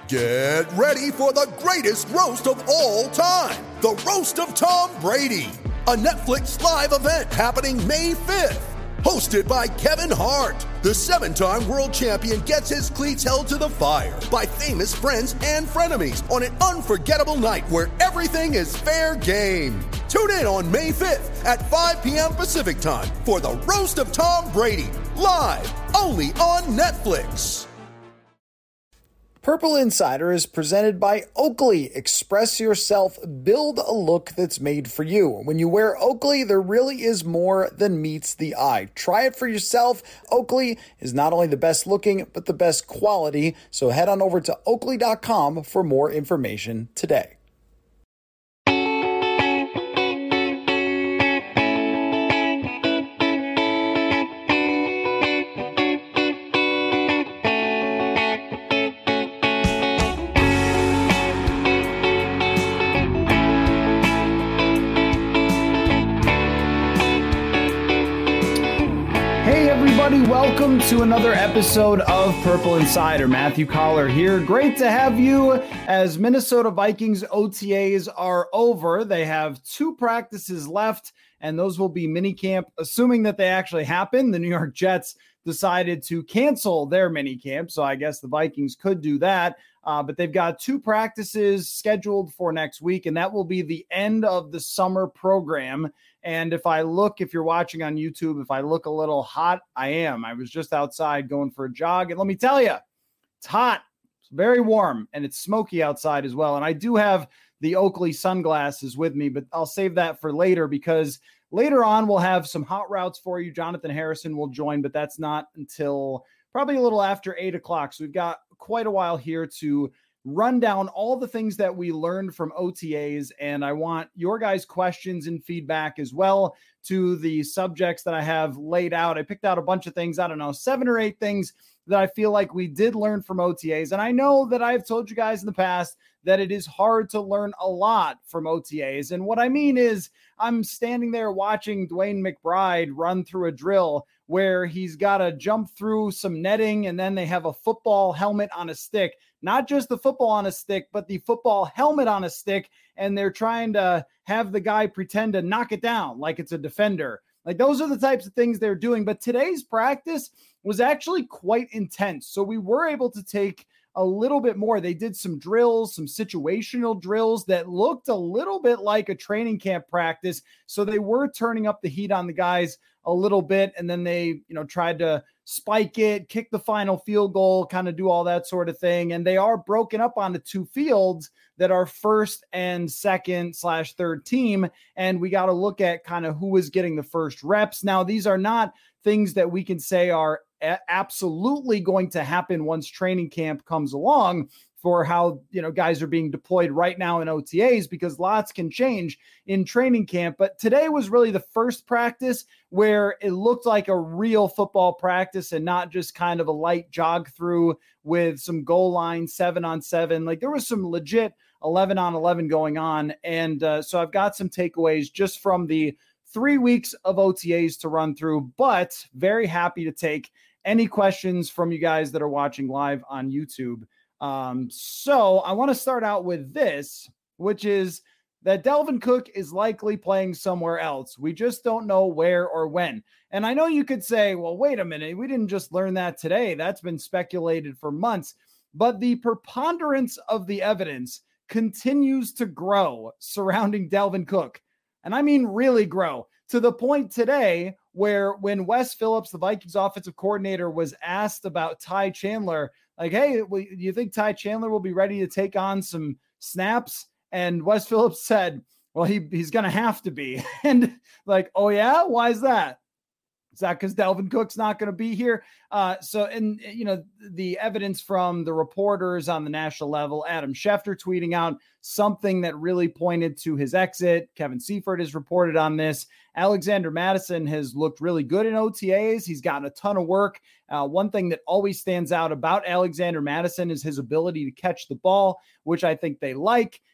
Get ready for the greatest roast of all time, the Roast of Tom Brady, a Netflix live event happening May 5th. Hosted by Kevin Hart, the 7-time world champion gets his cleats held to the fire by famous friends and frenemies on an unforgettable night where everything is fair game. Tune in on May 5th at 5 p.m. Pacific time for the Roast of Tom Brady, live only on Netflix. Purple Insider is presented by Oakley. Express yourself, build a look that's made for you. When you wear Oakley, there really is more than meets the eye. Try it for yourself. Oakley is not only the best looking, but the best quality. So head on over to Oakley.com for more information today. Welcome to another episode of Purple Insider. Matthew Collar here. Great to have you as Minnesota Vikings OTAs are over. They have 2 practices left, and those will be minicamp, assuming that they actually happen. The New York Jets decided to cancel their minicamp, so I guess the Vikings could do that. But they've got 2 practices scheduled for next week, and that will be the end of the summer program. And if you're watching on YouTube, if I look a little hot, I am. I was just outside going for a jog, and let me tell you, it's hot. It's very warm, and it's smoky outside as well. And I do have the Oakley sunglasses with me, but I'll save that for later because later on we'll have some hot routes for you. Jonathan Harrison will join, but that's not until probably a little after 8 o'clock. So we've got quite a while here to run down all the things that we learned from OTAs. And I want your guys' questions and feedback as well to the subjects that I have laid out. I picked out a bunch of things, 7 or 8 things that I feel like we did learn from OTAs. And I know that I've told you guys in the past that it is hard to learn a lot from OTAs. And what I mean is I'm standing there watching Dwayne McBride run through a drill where he's got to jump through some netting, and then they have a football helmet on a stick, not just the football on a stick, but the football helmet on a stick. And they're trying to have the guy pretend to knock it down like it's a defender. Like those are the types of things they're doing. But today's practice was actually quite intense. So we were able to take a little bit more. They did some drills, some situational drills that looked a little bit like a training camp practice. So they were turning up the heat on the guys a little bit. And then they, tried to spike it, kick the final field goal, kind of do all that sort of thing. And they are broken up onto 2 fields that are first and second/third team. And we got to look at kind of who is getting the first reps. Now, these are not things that we can say are absolutely going to happen once training camp comes along for how, guys are being deployed right now in OTAs, because lots can change in training camp. But today was really the first practice where it looked like a real football practice and not just kind of a light jog through with some goal line 7-on-7. Like there was some legit 11-on-11 going on. And so I've got some takeaways just from the 3 weeks of OTAs to run through, but very happy to take any questions from you guys that are watching live on YouTube. So I want to start out with this, which is that Dalvin Cook is likely playing somewhere else. We just don't know where or when. And I know you could say, well, wait a minute, we didn't just learn that today. That's been speculated for months. But the preponderance of the evidence continues to grow surrounding Dalvin Cook. And I mean really grow, to the point today where when Wes Phillips, the Vikings offensive coordinator, was asked about Ty Chandler, like, hey, do you think Ty Chandler will be ready to take on some snaps? And Wes Phillips said, well, he's going to have to be. And like, oh yeah, why is that? Is that because Dalvin Cook's not going to be here? The evidence from the reporters on the national level, Adam Schefter tweeting out something that really pointed to his exit. Kevin Seifert has reported on this. Alexander Mattison has looked really good in OTAs. He's gotten a ton of work. One thing that always stands out about Alexander Mattison is his ability to catch the ball, which I think they like.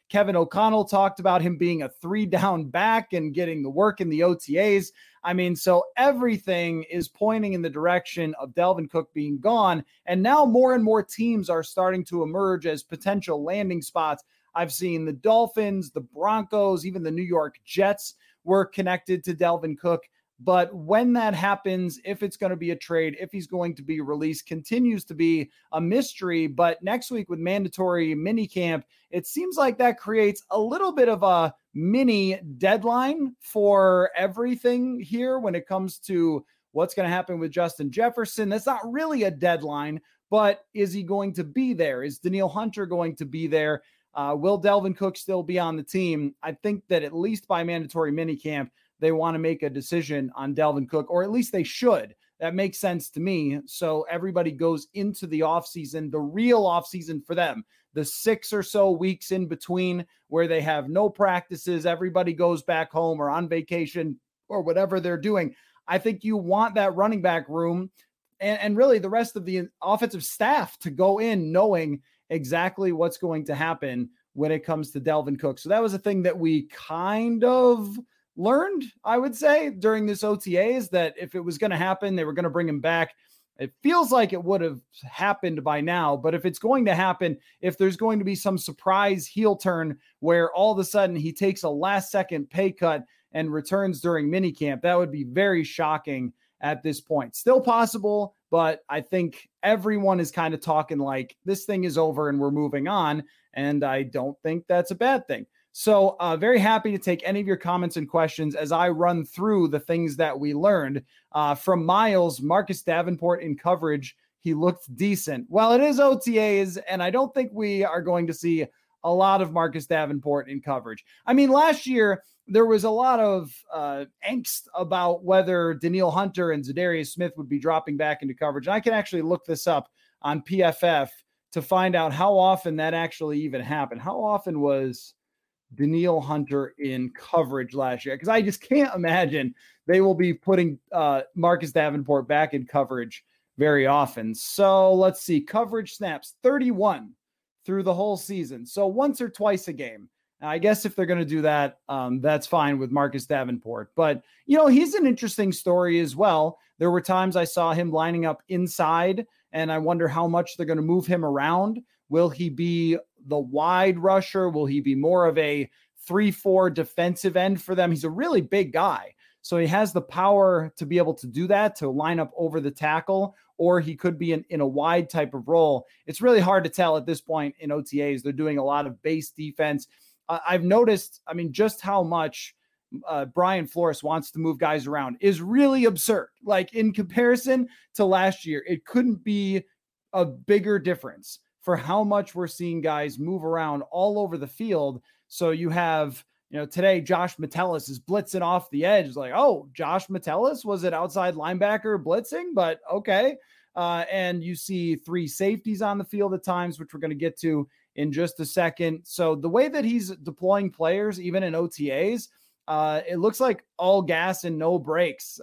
Kevin O'Connell talked about him being a 3-down back and getting the work in the OTAs. I mean, so everything is pointing in the direction of Dalvin Cook being gone. And now more and more teams are starting to emerge as potential landing spots. I've seen the Dolphins, the Broncos, even the New York Jets were connected to Dalvin Cook. But when that happens, if it's going to be a trade, if he's going to be released, continues to be a mystery. But next week with mandatory minicamp, it seems like that creates a little bit of a mini deadline for everything here when it comes to what's going to happen with Justin Jefferson. That's not really a deadline, but is he going to be there? Is Danielle Hunter going to be there? Will Dalvin Cook still be on the team? I think that at least by mandatory minicamp, they want to make a decision on Dalvin Cook, or at least they should. That makes sense to me. So everybody goes into the offseason, the real offseason for them, the 6 or so weeks in between where they have no practices, everybody goes back home or on vacation or whatever they're doing. I think you want that running back room and really the rest of the offensive staff to go in knowing exactly what's going to happen when it comes to Dalvin Cook. So that was a thing that we kind of learned, I would say, during this OTAs, that if it was going to happen, they were going to bring him back. It feels like it would have happened by now, but if it's going to happen, if there's going to be some surprise heel turn where all of a sudden he takes a last second pay cut and returns during minicamp, that would be very shocking at this point. Still possible, but I think everyone is kind of talking like this thing is over and we're moving on. And I don't think that's a bad thing. So very happy to take any of your comments and questions as I run through the things that we learned from Miles. Marcus Davenport in coverage, he looked decent. Well, it is OTAs, and I don't think we are going to see a lot of Marcus Davenport in coverage. I mean, last year, there was a lot of angst about whether Danielle Hunter and Za'Darius Smith would be dropping back into coverage. And I can actually look this up on PFF to find out how often that actually even happened. How often was Danielle Hunter in coverage last year? Because I just can't imagine they will be putting Marcus Davenport back in coverage very often. So let's see. Coverage snaps, 31 through the whole season. So once or twice a game. Now, I guess if they're going to do that, that's fine with Marcus Davenport. But, you know, he's an interesting story as well. There were times I saw him lining up inside, and I wonder how much they're going to move him around. Will he be the wide rusher? Will he be more of a 3-4 defensive end for them? He's a really big guy, so he has the power to be able to do that, to line up over the tackle, or he could be in a wide type of role. It's really hard to tell at this point in OTAs. They're doing a lot of base defense. I've noticed, I mean, just how much Brian Flores wants to move guys around is really absurd. Like in comparison to last year, it couldn't be a bigger difference for how much we're seeing guys move around all over the field. So you have, you know, today Josh Metellus is blitzing off the edge. It's like, oh, Josh Metellus was an outside linebacker blitzing, but okay. And you see 3 safeties on the field at times, which we're going to get to in just a second. So the way that he's deploying players, even in OTAs, it looks like all gas and no brakes.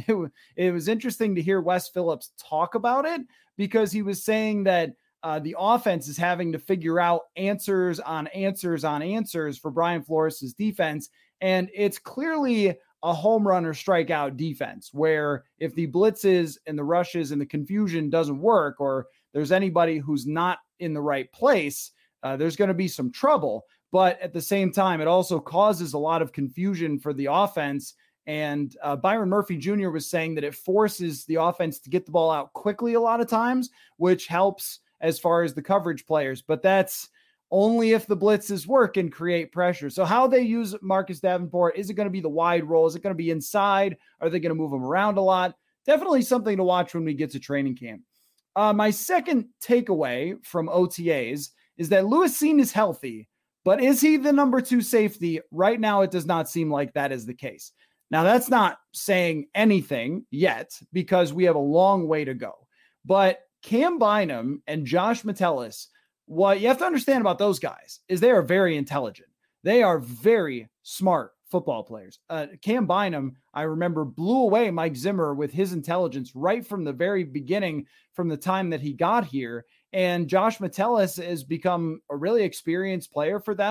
It was interesting to hear Wes Phillips talk about it, because he was saying that the offense is having to figure out answers on answers on answers for Brian Flores' defense. And it's clearly a home run or strikeout defense, where if the blitzes and the rushes and the confusion doesn't work, or there's anybody who's not in the right place, there's going to be some trouble. But at the same time, it also causes a lot of confusion for the offense. And Byron Murphy Jr. was saying that it forces the offense to get the ball out quickly a lot of times, which helps as far as the coverage players. But that's only if the blitzes work and create pressure. So how they use Marcus Davenport, is it going to be the wide role? Is it going to be inside? Are they going to move him around a lot? Definitely something to watch when we get to training camp. My second takeaway from OTAs is that Lewis Cine is healthy, but is he the number 2 safety? Right now, it does not seem like that is the case. Now, that's not saying anything yet, because we have a long way to go. But Cam Bynum and Josh Metellus, what you have to understand about those guys is they are very intelligent. They are very smart football players. Cam Bynum, I remember, blew away Mike Zimmer with his intelligence right from the very beginning, from the time that he got here. And Josh Metellus has become a really experienced player for them,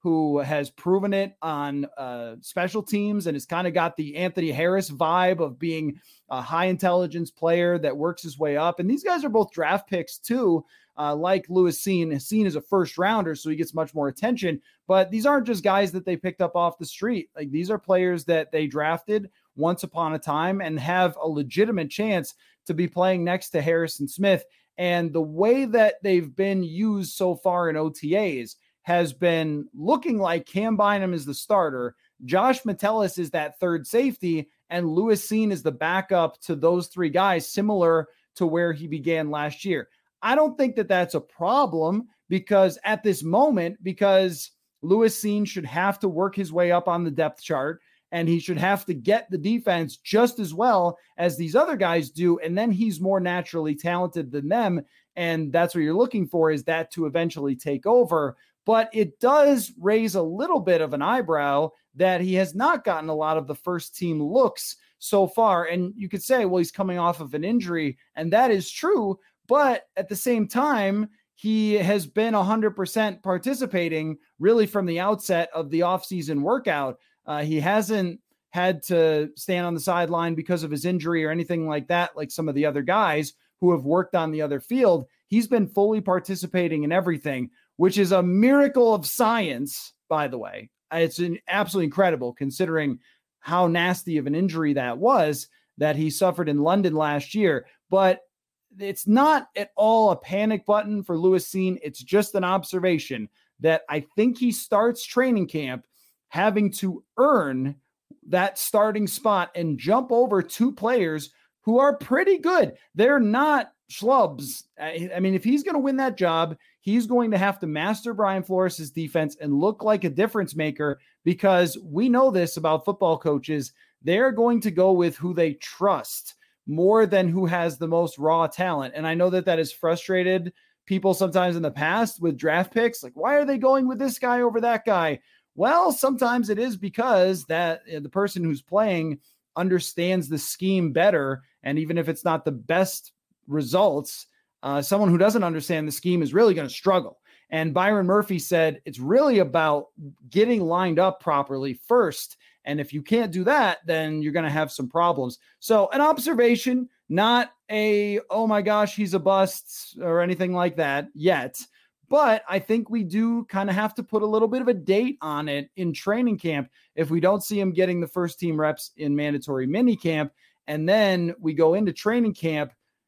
who has proven it on special teams and has kind of got the Anthony Harris vibe of being a high intelligence player that works his way up. And these guys are both draft picks too, like Lewis Cine. Cine is a first rounder, so he gets much more attention. But these aren't just guys that they picked up off the street. Like, these are players that they drafted once upon a time and have a legitimate chance to be playing next to Harrison Smith. And the way that they've been used so far in OTAs has been looking like Cam Bynum is the starter, Josh Metellus is that third safety, and Lewis Cine is the backup to those three guys, similar to where he began last year. I don't think that that's a problem, because at this moment, because Lewis Cine should have to work his way up on the depth chart, and he should have to get the defense just as well as these other guys do. And then he's more naturally talented than them. And that's what you're looking for, is that to eventually take over. But it does raise a little bit of an eyebrow that he has not gotten a lot of the first team looks so far. And you could say, well, he's coming off of an injury, and that is true. But at the same time, he has been 100% participating really from the outset of the offseason workout. He hasn't had to stand on the sideline because of his injury or anything like that, like some of the other guys who have worked on the other field. He's been fully participating in everything, which is a miracle of science, by the way. It's absolutely incredible considering how nasty of an injury that was that he suffered in London last year. But it's not at all a panic button for Lewis Cine. It's just an observation that I think he starts training camp having to earn that starting spot and jump over two players who are pretty good. They're not schlubs. I mean, if he's going to win that job, he's going to have to master Brian Flores' defense and look like a difference maker, because we know this about football coaches. They're going to go with who they trust more than who has the most raw talent. And I know that that has frustrated people sometimes in the past with draft picks. Like, why are they going with this guy over that guy? Well, sometimes it is because that the person who's playing understands the scheme better. And even if it's not the best results, someone who doesn't understand the scheme is really going to struggle. And Byron Murphy said it's really about getting lined up properly first. And if you can't do that, then you're going to have some problems. So an observation, not a, oh my gosh, he's a bust or anything like that yet. But I think we do kind of have to put a little bit of a date on it in training camp if we don't see him getting the first team reps in mandatory mini camp. And then we go into training camp.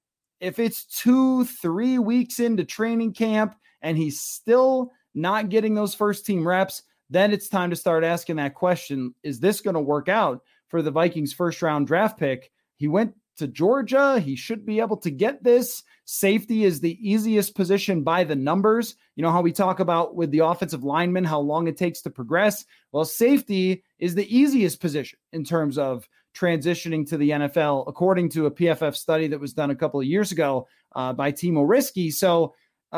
If it's 2-3 weeks into training camp and he's still not getting those first team reps, then it's time to start asking that question. Is this going to work out for the Vikings first round draft pick? He went to Georgia. He should be able to get this. Safety is the easiest position by the numbers. You know how we talk about with the offensive linemen, how long it takes to progress. Well, safety is the easiest position in terms of transitioning to the NFL, according to a PFF study that was done a couple of years ago by Timo Risky. So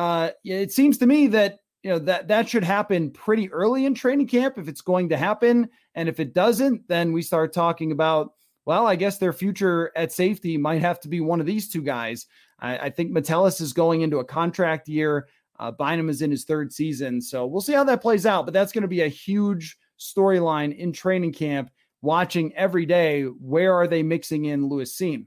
it seems to me that that should happen pretty early in training camp if it's going to happen. And if it doesn't, then we start talking about, well, I guess their future at safety might have to be one of these two guys. I think Metellus is going into a contract year. Bynum is in his third season. So we'll see how that plays out. But that's going to be a huge storyline in training camp, watching every day, where are they mixing in Lewis Cine?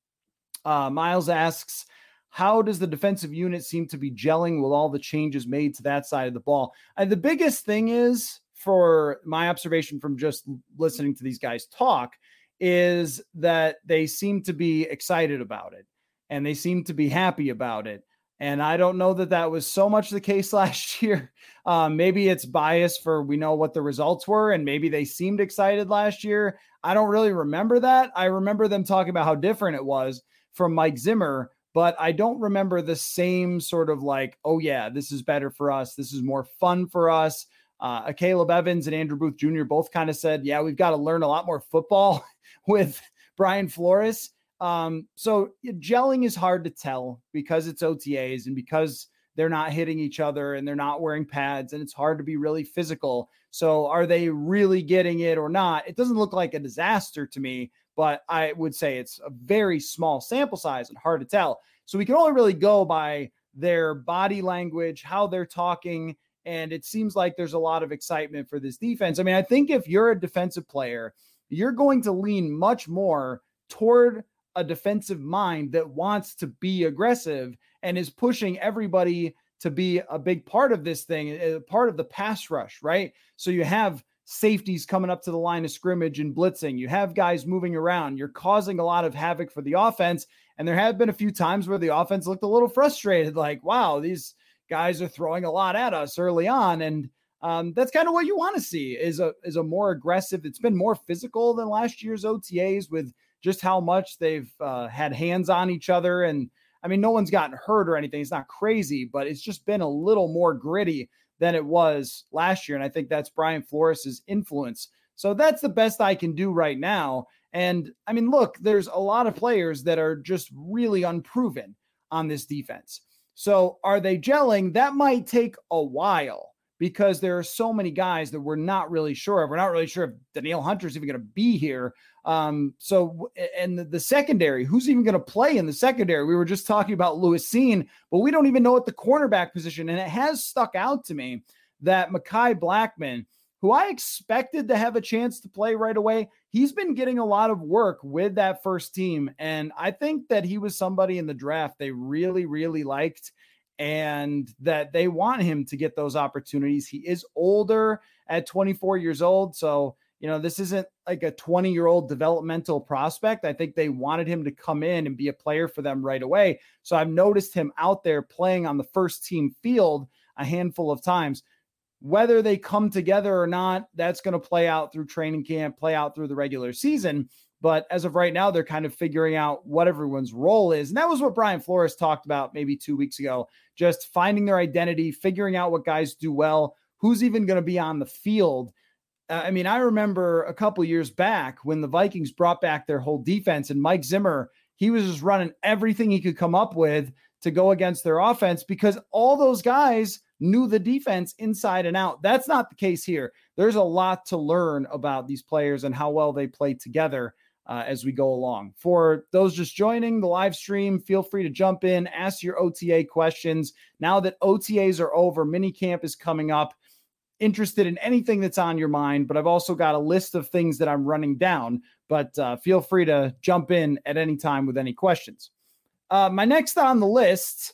Miles asks, how does the defensive unit seem to be gelling with all the changes made to that side of the ball? The biggest thing is, for my observation from just listening to these guys talk, is that they seem to be excited about it and they seem to be happy about it. And I don't know that that was so much the case last year. Maybe it's biased for we know what the results were, and maybe they seemed excited last year. I don't really remember that. I remember them talking about how different it was from Mike Zimmer, but I don't remember the same sort of like, oh yeah, this is better for us. This is more fun for us. Caleb Evans and Andrew Booth Jr. both kind of said, yeah, we've got to learn a lot more football with Brian Flores. So gelling is hard to tell because it's OTAs and because they're not hitting each other and they're not wearing pads and it's hard to be really physical. So are they really getting it or not? It doesn't look like a disaster to me, but I would say it's a very small sample size and hard to tell. So we can only really go by their body language, how they're talking, And it seems like there's a lot of excitement for this defense. I mean, I think if you're a defensive player, you're going to lean much more toward a defensive mind that wants to be aggressive and is pushing everybody to be a big part of this thing, part of the pass rush, right? So you have safeties coming up to the line of scrimmage and blitzing. You have guys moving around. You're causing a lot of havoc for the offense. And there have been a few times where the offense looked a little frustrated, like, wow, these guys are throwing a lot at us early on. And that's kind of what you want to see is a more aggressive. It's been more physical than last year's OTAs with just how much they've had hands on each other. And I mean, no one's gotten hurt or anything. It's not crazy, but it's just been a little more gritty than it was last year. And I think that's Brian Flores' influence. So that's the best I can do right now. And I mean, look, there's a lot of players that are just really unproven on this defense. So are they gelling? That might take a while because there are so many guys that we're not really sure of. We're not really sure if Danielle Hunter is even going to be here. And the secondary, who's even going to play in the secondary? We were just talking about Lewis Cine, but we don't even know at the cornerback position. And it has stuck out to me that Mekhi Blackmon, who I expected to have a chance to play right away, he's been getting a lot of work with that first team. And I think that he was somebody in the draft they really, really liked and that they want him to get those opportunities. He is older at 24 years old. So, this isn't like a 20-year-old developmental prospect. I think they wanted him to come in and be a player for them right away. So I've noticed him out there playing on the first team field a handful of times. Whether they come together or not, that's going to play out through training camp, play out through the regular season. But as of right now, they're kind of figuring out what everyone's role is. And that was what Brian Flores talked about maybe 2 weeks ago, just finding their identity, figuring out what guys do well, who's even going to be on the field. I mean, I remember a couple years back when the Vikings brought back their whole defense and Mike Zimmer, he was just running everything he could come up with to go against their offense because all those guys knew the defense inside and out. That's not the case here. There's a lot to learn about these players and how well they play together as we go along. For those just joining the live stream, feel free to jump in, ask your OTA questions. Now that OTAs are over, minicamp is coming up. Interested in anything that's on your mind, but I've also got a list of things that I'm running down, but feel free to jump in at any time with any questions. My next on the list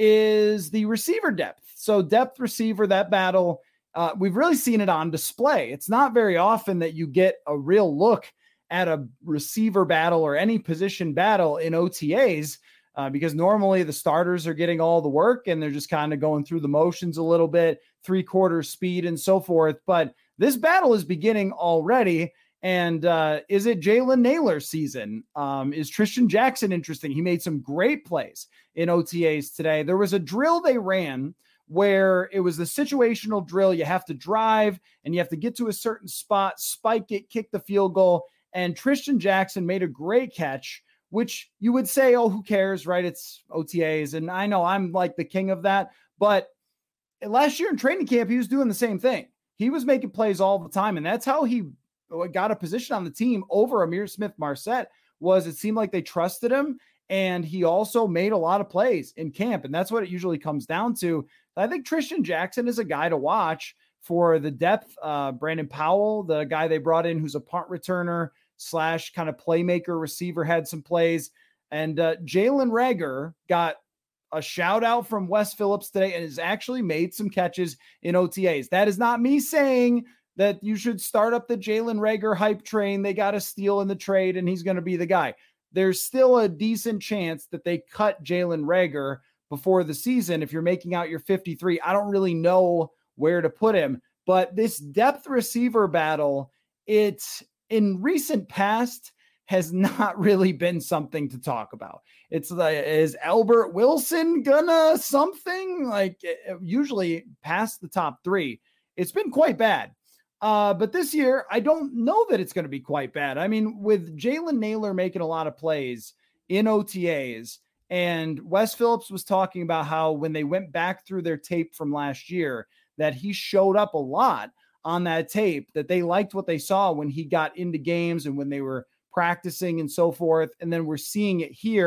is the receiver depth. So depth receiver, that battle, we've really seen it on display. It's not very often that you get a real look at a receiver battle or any position battle in OTAs because normally the starters are getting all the work and they're just kind of going through the motions a little bit, 3/4 speed and so forth. But this battle is beginning already. And is it Jalen Nailor season? Is Tristan Jackson interesting? He made some great plays in OTAs today. There was a drill they ran where it was the situational drill. You have to drive and you have to get to a certain spot, spike it, kick the field goal. And Tristan Jackson made a great catch, which you would say, oh, who cares, right? It's OTAs. And I know I'm like the king of that. But last year in training camp, he was doing the same thing. He was making plays all the time. And that's how he got a position on the team over Amir Smith-Marset. Was it seemed like they trusted him. And he also made a lot of plays in camp. And that's what it usually comes down to. I think Tristan Jackson is a guy to watch for the depth. Brandon Powell, the guy they brought in who's a punt returner / kind of playmaker receiver, had some plays. And Jalen Reagor got a shout out from Wes Phillips today and has actually made some catches in OTAs. That is not me saying that you should start up the Jalen Reagor hype train. They got a steal in the trade and he's going to be the guy. There's still a decent chance that they cut Jalen Reagor before the season. If you're making out your 53, I don't really know where to put him, but this depth receiver battle, it's in recent past has not really been something to talk about. It's like, is Albert Wilson gonna something like usually past the top 3? It's been quite bad. But this year, I don't know that it's going to be quite bad. I mean, with Jalen Nailor making a lot of plays in OTAs, and Wes Phillips was talking about how when they went back through their tape from last year, that he showed up a lot on that tape, that they liked what they saw when he got into games and when they were practicing and so forth. And then we're seeing it here.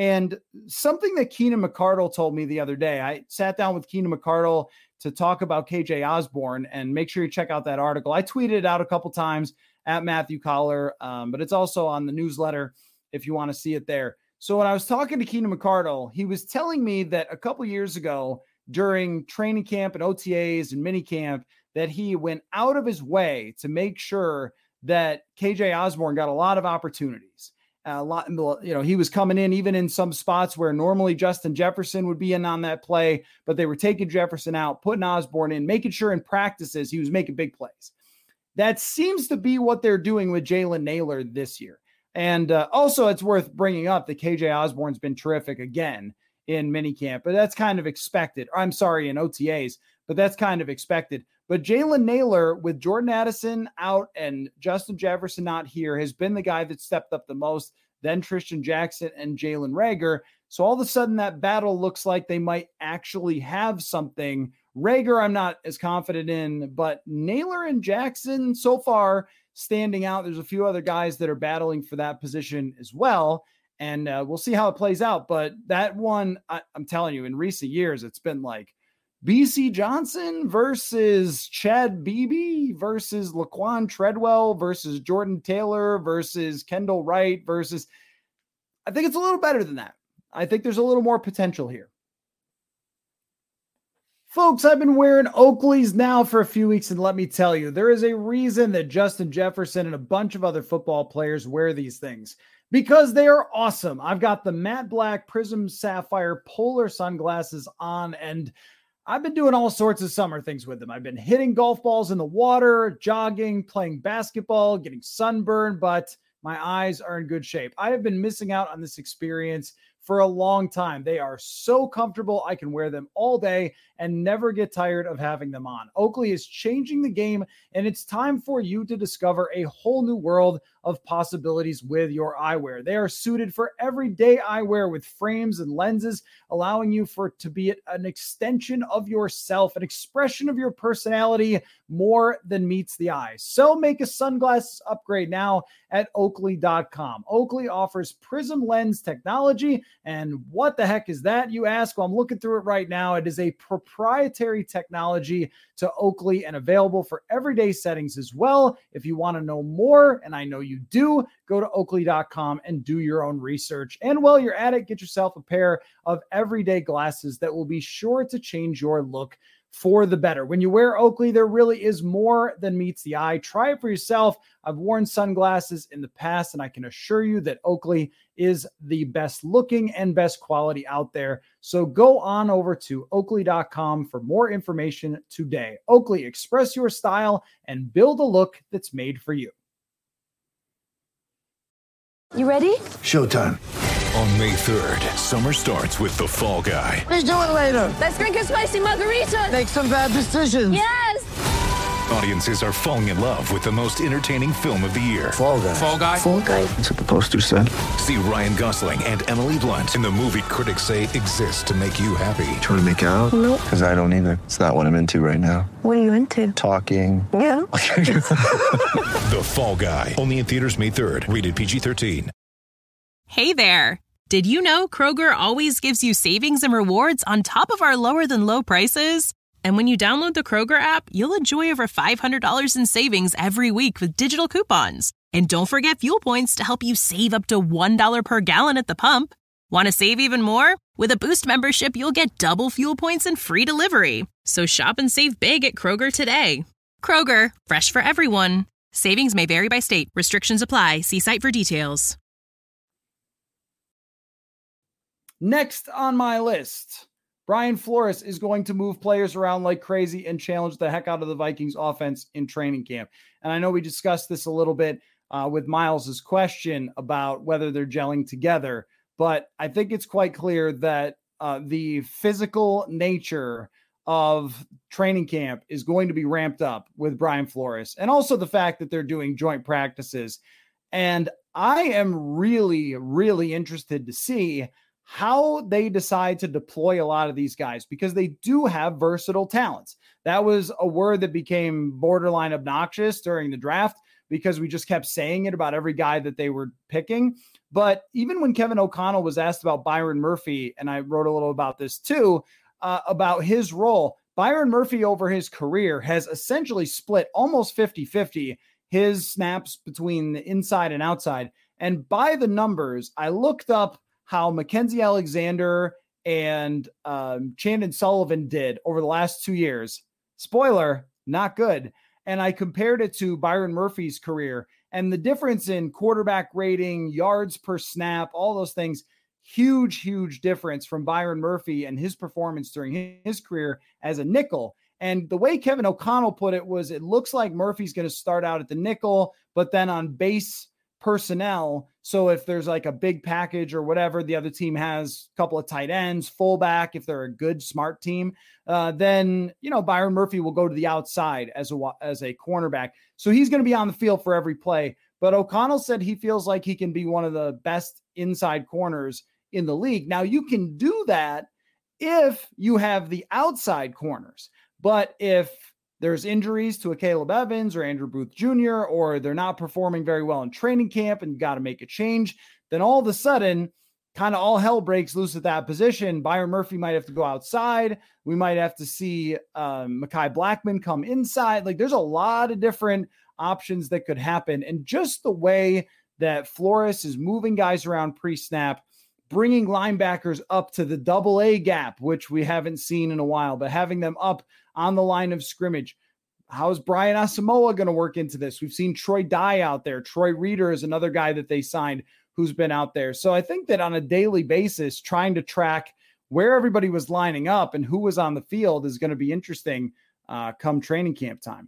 And something that Keenan McCardle told me the other day, I sat down with Keenan McCardle to talk about KJ Osborne, and make sure you check out that article. I tweeted it out a couple times at Matthew Collar, but it's also on the newsletter if you want to see it there. So when I was talking to Keenan McCardle, he was telling me that a couple years ago during training camp and OTAs and mini camp, that he went out of his way to make sure that KJ Osborne got a lot of opportunities. He was coming in even in some spots where normally Justin Jefferson would be in on that play, but they were taking Jefferson out, putting Osborne in, making sure in practices he was making big plays. That seems to be what they're doing with Jalen Nailor this year. And also it's worth bringing up that KJ Osborne's been terrific again in minicamp, but that's kind of expected. In OTAs, but that's kind of expected. But Jalen Nailor, with Jordan Addison out and Justin Jefferson not here, has been the guy that stepped up the most, then Tristan Jackson and Jalen Reagor. So all of a sudden that battle looks like they might actually have something. Reagor I'm not as confident in, but Nailor and Jackson so far standing out. There's a few other guys that are battling for that position as well. And we'll see how it plays out. But that one, I'm telling you, in recent years, it's been like BC Johnson versus Chad Beebe versus Laquan Treadwell versus Jordan Taylor versus Kendall Wright versus, I think it's a little better than that. I think there's a little more potential here. Folks, I've been wearing Oakleys now for a few weeks, and let me tell you, there is a reason that Justin Jefferson and a bunch of other football players wear these things, because they are awesome. I've got the matte black Prism Sapphire polar sunglasses on, and I've been doing all sorts of summer things with them. I've been hitting golf balls in the water, jogging, playing basketball, getting sunburned, but my eyes are in good shape. I have been missing out on this experience for a long time. They are so comfortable. I can wear them all day and never get tired of having them on. Oakley is changing the game, and it's time for you to discover a whole new world of possibilities with your eyewear. They are suited for everyday eyewear with frames and lenses, allowing you to be an extension of yourself, an expression of your personality more than meets the eye. So make a sunglasses upgrade now at Oakley.com. Oakley offers Prism lens technology. And what the heck is that, you ask? Well, I'm looking through it right now. It is a proprietary technology to Oakley and available for everyday settings as well. If you want to know more, and I know you do, go to Oakley.com and do your own research. And while you're at it, get yourself a pair of everyday glasses that will be sure to change your look for the better. When you wear Oakley, there really is more than meets the eye. Try it for yourself. I've worn sunglasses in the past, and I can assure you that Oakley is the best looking and best quality out there. So go on over to Oakley.com for more information today. Oakley, express your style and build a look that's made for you. You ready? Showtime. On May 3rd, summer starts with The Fall Guy. Let's do it later. Let's drink a spicy margarita. Make some bad decisions. Yes! Audiences are falling in love with the most entertaining film of the year. Fall Guy. Fall Guy? Fall guy. That's what the poster said. See Ryan Gosling and Emily Blunt in the movie critics say exists to make you happy. Trying to make it out? Nope. Because I don't either. It's not what I'm into right now. What are you into? Talking. Yeah. The Fall Guy. Only in theaters May 3rd. Rated PG-13. Hey there. Did you know Kroger always gives you savings and rewards on top of our lower than low prices? And when you download the Kroger app, you'll enjoy over $500 in savings every week with digital coupons. And don't forget fuel points to help you save up to $1 per gallon at the pump. Want to save even more? With a Boost membership, you'll get double fuel points and free delivery. So shop and save big at Kroger today. Kroger, fresh for everyone. Savings may vary by state. Restrictions apply. See site for details. Next on my list, Brian Flores is going to move players around like crazy and challenge the heck out of the Vikings offense in training camp. And I know we discussed this a little bit with Miles's question about whether they're gelling together, but I think it's quite clear that the physical nature of training camp is going to be ramped up with Brian Flores, and also the fact that they're doing joint practices. And I am really, really interested to see how they decide to deploy a lot of these guys, because they do have versatile talents. That was a word that became borderline obnoxious during the draft because we just kept saying it about every guy that they were picking. But even when Kevin O'Connell was asked about Byron Murphy, and I wrote a little about this too, about his role, Byron Murphy over his career has essentially split almost 50-50 his snaps between the inside and outside. And by the numbers, I looked up how Mackenzie Alexander and Chandon Sullivan did over the last 2 years. Spoiler, not good. And I compared it to Byron Murphy's career, and the difference in quarterback rating, yards per snap, all those things, huge difference from Byron Murphy and his performance during his career as a nickel. And the way Kevin O'Connell put it was, it looks like Murphy's going to start out at the nickel, but then on base personnel. So if there's like a big package or whatever, the other team has a couple of tight ends, fullback, if they're a good, smart team, then, Byron Murphy will go to the outside as a cornerback. So he's going to be on the field for every play. But O'Connell said he feels like he can be one of the best inside corners in the league. Now, you can do that if you have the outside corners. But if there's injuries to a Caleb Evans or Andrew Booth Jr., or they're not performing very well in training camp and you got to make a change, then all of a sudden, kind of all hell breaks loose at that position. Byron Murphy might have to go outside. We might have to see Mekhi Blackmon come inside. Like, there's a lot of different options that could happen. And just the way that Flores is moving guys around pre-snap, bringing linebackers up to the AA gap, which we haven't seen in a while, but having them up on the line of scrimmage. How's Brian Asamoah going to work into this? We've seen Troy Dye out there. Troy Reeder is another guy that they signed who's been out there. So I think that on a daily basis, trying to track where everybody was lining up and who was on the field is going to be interesting come training camp time.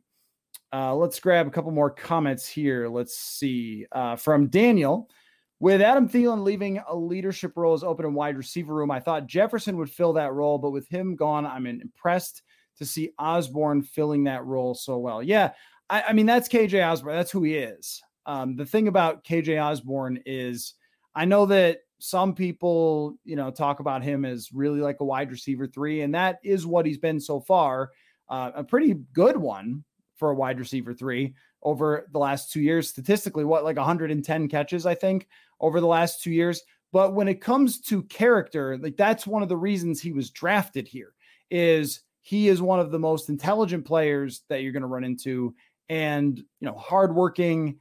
Let's grab a couple more comments here. Let's see. From Daniel. With Adam Thielen leaving, a leadership role is open in wide receiver room. I thought Jefferson would fill that role, but with him gone, I'm impressed to see Osborne filling that role so well. Yeah, I mean, that's KJ Osborne. That's who he is. The thing about KJ Osborne is, I know that some people, talk about him as really like a wide receiver 3, and that is what he's been so far. A pretty good one for a wide receiver 3 over the last 2 years. Statistically, like 110 catches, I think, over the last 2 years. But when it comes to character, like, that's one of the reasons he was drafted here, is he is one of the most intelligent players that you're going to run into, and, hardworking,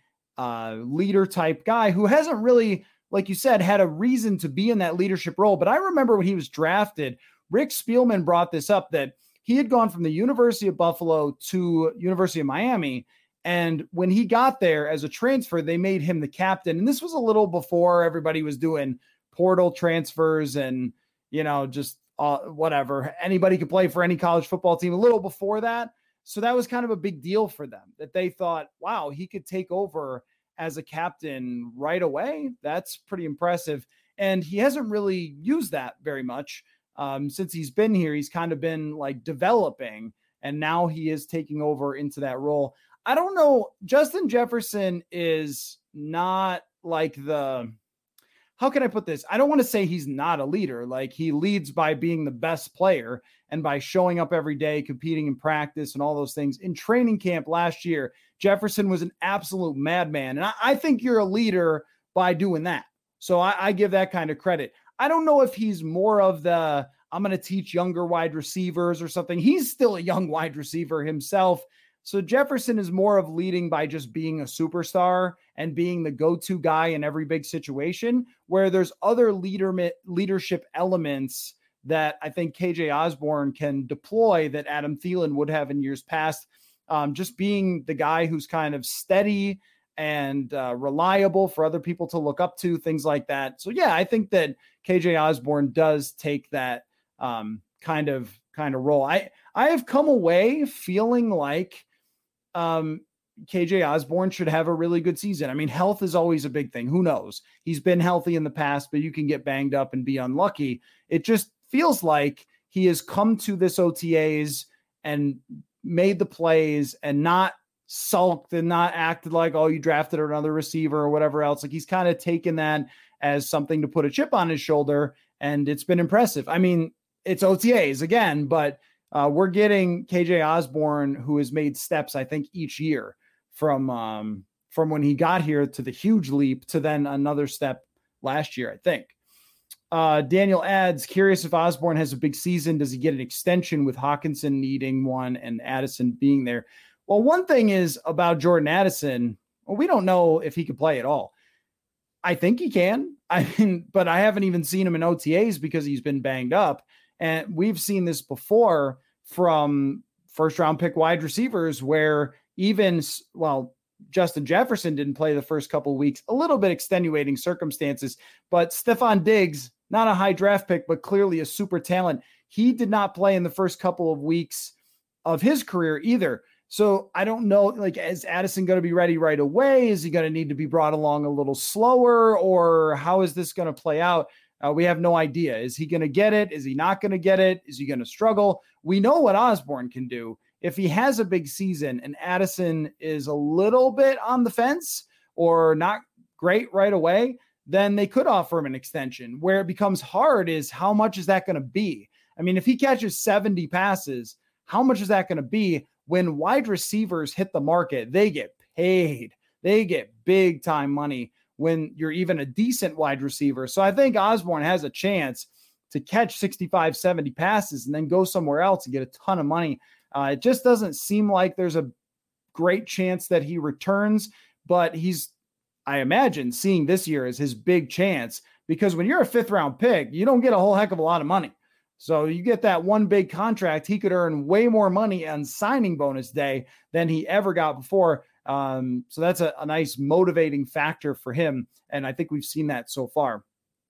leader type guy who hasn't really, like you said, had a reason to be in that leadership role. But I remember when he was drafted, Rick Spielman brought this up, that he had gone from the University of Buffalo to University of Miami. And when he got there as a transfer, they made him the captain. And this was a little before everybody was doing portal transfers and, just whatever. Anybody could play for any college football team, a little before that. So that was kind of a big deal for them, that they thought, wow, he could take over as a captain right away. That's pretty impressive. And he hasn't really used that very much since he's been here. He's kind of been like developing, and now he is taking over into that role. I don't know. Justin Jefferson is not like how can I put this? I don't want to say he's not a leader. Like, he leads by being the best player and by showing up every day, competing in practice and all those things. In training camp last year, Jefferson was an absolute madman. And I think you're a leader by doing that. So I give that kind of credit. I don't know if he's more of the, I'm going to teach younger wide receivers or something. He's still a young wide receiver himself. So Jefferson is more of leading by just being a superstar and being the go-to guy in every big situation, where there's other leadership elements that I think KJ Osborne can deploy that Adam Thielen would have in years past. Just being the guy who's kind of steady and reliable for other people to look up to, things like that. So yeah, I think that KJ Osborne does take that kind of role. I have come away feeling like KJ Osborne should have a really good season. I mean, health is always a big thing. Who knows? He's been healthy in the past, but you can get banged up and be unlucky. It just feels like he has come to this OTAs and made the plays and not sulked and not acted like, oh, you drafted another receiver or whatever else. Like, he's kind of taken that as something to put a chip on his shoulder, and it's been impressive. I mean, it's OTAs again, but we're getting KJ Osborne, who has made steps, I think, each year from when he got here to the huge leap to then another step last year, I think. Daniel adds, curious if Osborne has a big season. Does he get an extension with Hawkinson needing one and Addison being there? Well, one thing is about Jordan Addison, well, we don't know if he can play at all. I think he can. But I haven't even seen him in OTAs because he's been banged up. And we've seen this before from first round pick wide receivers where Justin Jefferson didn't play the first couple of weeks, a little bit extenuating circumstances, but Stephon Diggs, not a high draft pick, but clearly a super talent. He did not play in the first couple of weeks of his career either. So I don't know, is Addison going to be ready right away? Is he going to need to be brought along a little slower, or how is this going to play out? We have no idea. Is he going to get it? Is he not going to get it? Is he going to struggle? We know what Osborne can do. If he has a big season and Addison is a little bit on the fence or not great right away, then they could offer him an extension. Where it becomes hard is how much is that going to be? I mean, if he catches 70 passes, how much is that going to be? When wide receivers hit the market, they get paid. They get big time money when you're even a decent wide receiver. So I think Osborne has a chance to catch 65, 70 passes and then go somewhere else and get a ton of money. It just doesn't seem like there's a great chance that he returns, but I imagine, seeing this year as his big chance, because when you're a 5th round pick, you don't get a whole heck of a lot of money. So you get that one big contract, he could earn way more money on signing bonus day than he ever got before. So that's a nice motivating factor for him. And I think we've seen that so far.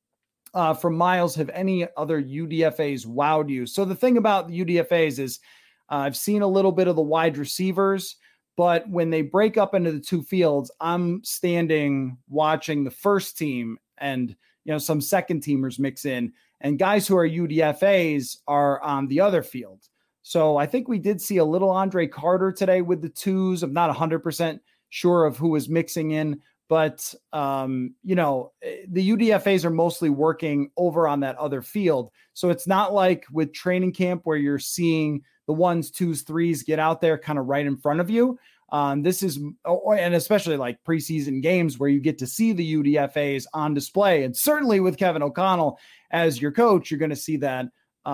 From Miles, have any other UDFAs wowed you? So the thing about the UDFAs is I've seen a little bit of the wide receivers, but when they break up into the two fields, I'm standing watching the first team and, some second teamers mix in, and guys who are UDFAs are on the other field. So I think we did see a little Andre Carter today with the twos. I'm not 100% sure of who was mixing in, but, the UDFAs are mostly working over on that other field. So it's not like with training camp where you're seeing the 1s, 2s, 3s get out there kind of right in front of you. This is, and especially like preseason games where you get to see the UDFAs on display. And certainly with Kevin O'Connell as your coach, you're going to see that.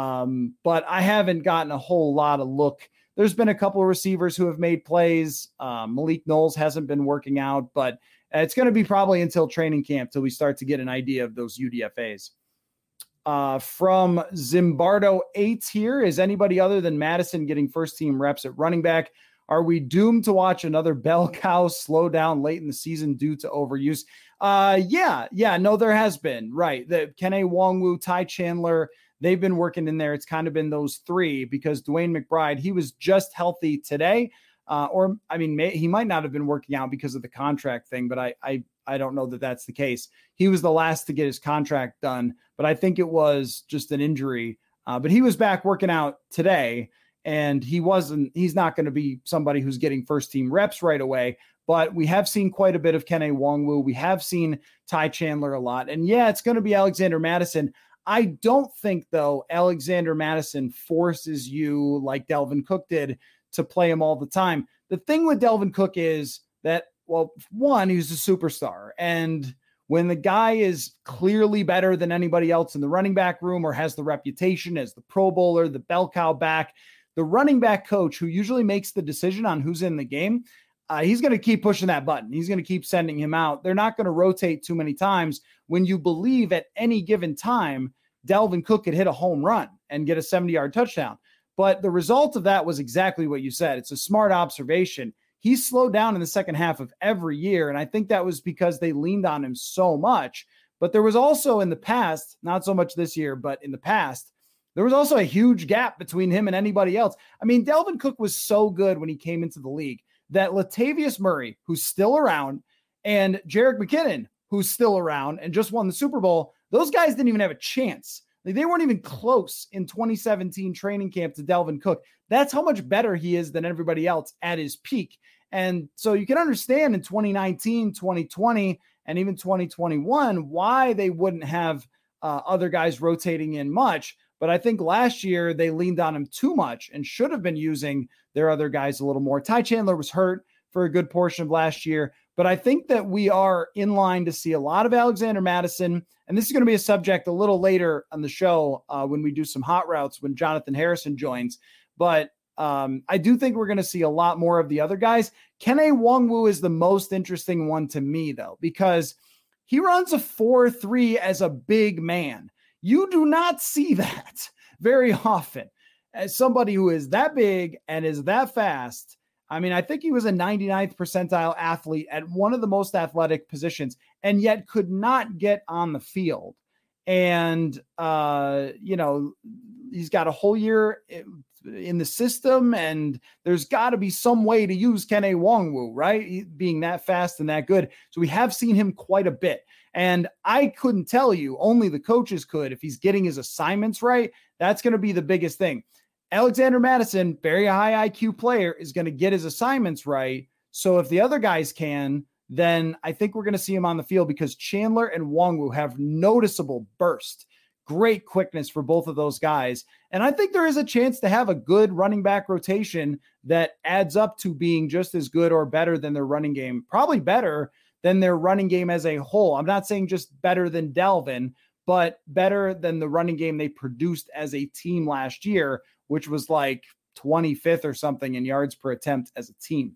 But I haven't gotten a whole lot of look. There's been a couple of receivers who have made plays. Malik Knowles hasn't been working out, but it's going to be probably until training camp till we start to get an idea of those UDFAs. From Zimbardo 8 here, is anybody other than Madison getting first team reps at running back? Are we doomed to watch another bell cow slow down late in the season due to overuse? No, there has been, right. The Kene Nwangwu, Ty Chandler, they've been working in there. It's kind of been those three because Dwayne McBride, he was just healthy today. He might not have been working out because of the contract thing, but I don't know that that's the case. He was the last to get his contract done, but I think it was just an injury. But he was back working out today, and he's not going to be somebody who's getting first team reps right away, but we have seen quite a bit of Kene Nwangwu. We have seen Ty Chandler a lot, and it's going to be Alexander Mattison. I don't think, though, Alexander Mattison forces you like Delvin Cook did to play him all the time. The thing with Delvin Cook is that, well, one, he's a superstar. And when the guy is clearly better than anybody else in the running back room or has the reputation as the Pro Bowler, the bell cow back, the running back coach who usually makes the decision on who's in the game, he's going to keep pushing that button. He's going to keep sending him out. They're not going to rotate too many times when you believe at any given time Delvin Cook could hit a home run and get a 70-yard touchdown. But the result of that was exactly what you said. It's a smart observation. He slowed down in the second half of every year, and I think that was because they leaned on him so much. But there was also in the past, not so much this year, but in the past, there was also a huge gap between him and anybody else. I mean, Delvin Cook was so good when he came into the league that Latavius Murray, who's still around, and Jerick McKinnon, who's still around and just won the Super Bowl, those guys didn't even have a chance. They weren't even close in 2017 training camp to Delvin Cook. That's how much better he is than everybody else at his peak. And so you can understand in 2019, 2020, and even 2021, why they wouldn't have other guys rotating in much. But I think last year they leaned on him too much and should have been using their other guys a little more. Ty Chandler was hurt for a good portion of last year, But I think that we are in line to see a lot of Alexander Mattison. And this is going to be a subject a little later on the show when we do some hot routes when Jonathan Harrison joins. But I do think we're going to see a lot more of the other guys. Kene Nwangwu is the most interesting one to me, though, because he runs a 4.3 as a big man. You do not see that very often as somebody who is that big and is that fast. I mean, I think he was a 99th percentile athlete at one of the most athletic positions and yet could not get on the field. And, he's got a whole year in the system, and there's got to be some way to use Kene Nwangwu, right? Being that fast and that good. So we have seen him quite a bit. And I couldn't tell you, only the coaches could, if he's getting his assignments right. That's going to be the biggest thing. Alexander Mattison, very high IQ player, is going to get his assignments right. So if the other guys can, then I think we're going to see him on the field because Chandler and Nwangwu have noticeable burst. Great quickness for both of those guys. And I think there is a chance to have a good running back rotation that adds up to being just as good or better than their running game, probably better than their running game as a whole. I'm not saying just better than Dalvin, but better than the running game they produced as a team last year, which was like 25th or something in yards per attempt as a team.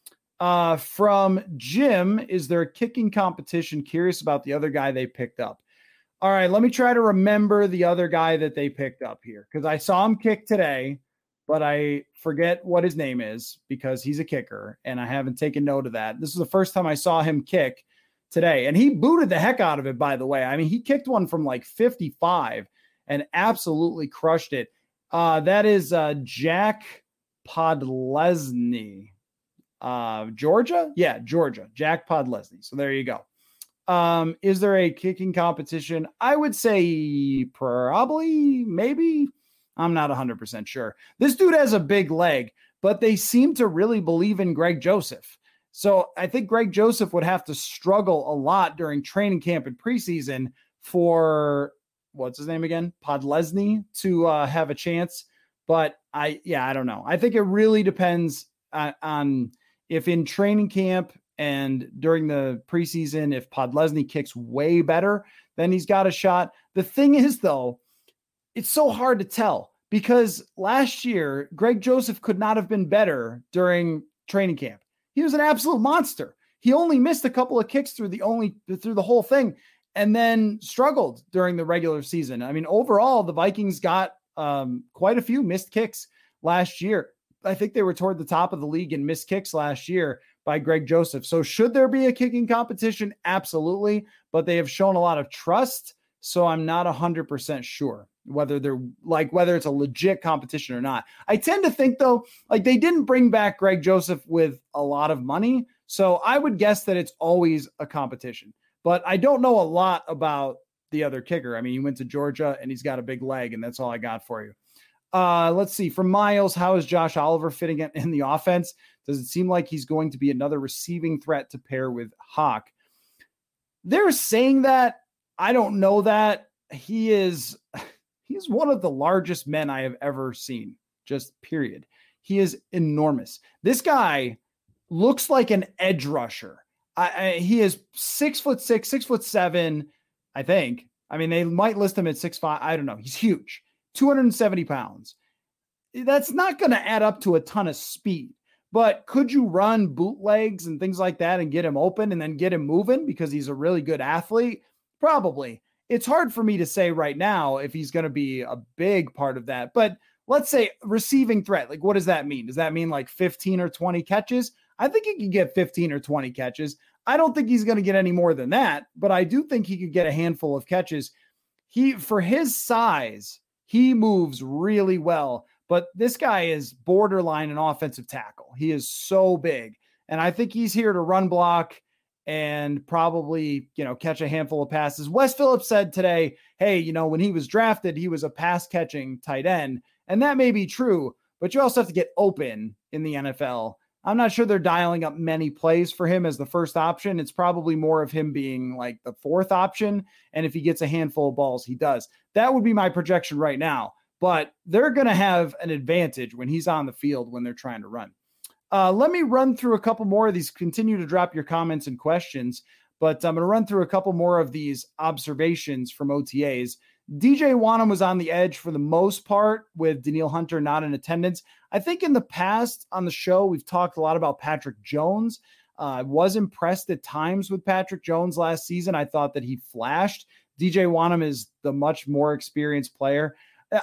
From Jim, is there a kicking competition? Curious about the other guy they picked up. All right, let me try to remember the other guy that they picked up here because I saw him kick today, but I forget what his name is because he's a kicker, and I haven't taken note of that. This is the first time I saw him kick today, and he booted the heck out of it, by the way. I mean, he kicked one from like 55 and absolutely crushed it. That is Jack Podlesny. Georgia? Yeah, Georgia. Jack Podlesny. So there you go. Is there a kicking competition? I would say probably, maybe. I'm not 100% sure. This dude has a big leg, but they seem to really believe in Greg Joseph. So I think Greg Joseph would have to struggle a lot during training camp and preseason for, what's his name again? Podlesny to have a chance. But I don't know. I think it really depends on if in training camp and during the preseason, if Podlesny kicks way better, then he's got a shot. The thing is, though, it's so hard to tell because last year, Greg Joseph could not have been better during training camp. He was an absolute monster. He only missed a couple of kicks through the whole thing and then struggled during the regular season. I mean, overall, the Vikings got quite a few missed kicks last year. I think they were toward the top of the league in missed kicks last year by Greg Joseph. So should there be a kicking competition? Absolutely. But they have shown a lot of trust. So I'm not 100% sure whether it's a legit competition or not. I tend to think though, like they didn't bring back Greg Joseph with a lot of money. So I would guess that it's always a competition, but I don't know a lot about the other kicker. I mean, he went to Georgia and he's got a big leg and that's all I got for you. Let's see. From Miles, how is Josh Oliver fitting in the offense? Does it seem like he's going to be another receiving threat to pair with Hawk? They're saying that. I don't know that. He's one of the largest men I have ever seen, just period. He is enormous. This guy looks like an edge rusher. He is 6'6", 6'7", I think. I mean, they might list him at 6'5". I don't know. He's huge. 270 pounds. That's not going to add up to a ton of speed, but could you run bootlegs and things like that and get him open and then get him moving because he's a really good athlete? Probably. It's hard for me to say right now if he's going to be a big part of that, but let's say receiving threat. Like, what does that mean? Does that mean like 15 or 20 catches? I think he could get 15 or 20 catches. I don't think he's going to get any more than that, but I do think he could get a handful of catches. For his size, he moves really well, but this guy is borderline an offensive tackle. He is so big, and I think he's here to run block and probably, catch a handful of passes. Wes Phillips said today, hey, when he was drafted, he was a pass catching tight end, and that may be true, but you also have to get open in the NFL. I'm not sure they're dialing up many plays for him as the first option. It's probably more of him being like the fourth option. And if he gets a handful of balls, he does. That would be my projection right now, but they're going to have an advantage when he's on the field when they're trying to run. Let me run through a couple more of these. Continue to drop your comments and questions, but I'm going to run through a couple more of these observations from OTAs. DJ Wonnum was on the edge for the most part, with Danielle Hunter not in attendance. I think in the past on the show, we've talked a lot about Patrick Jones. I was impressed at times with Patrick Jones last season. I thought that he flashed. DJ Wonnum is the much more experienced player.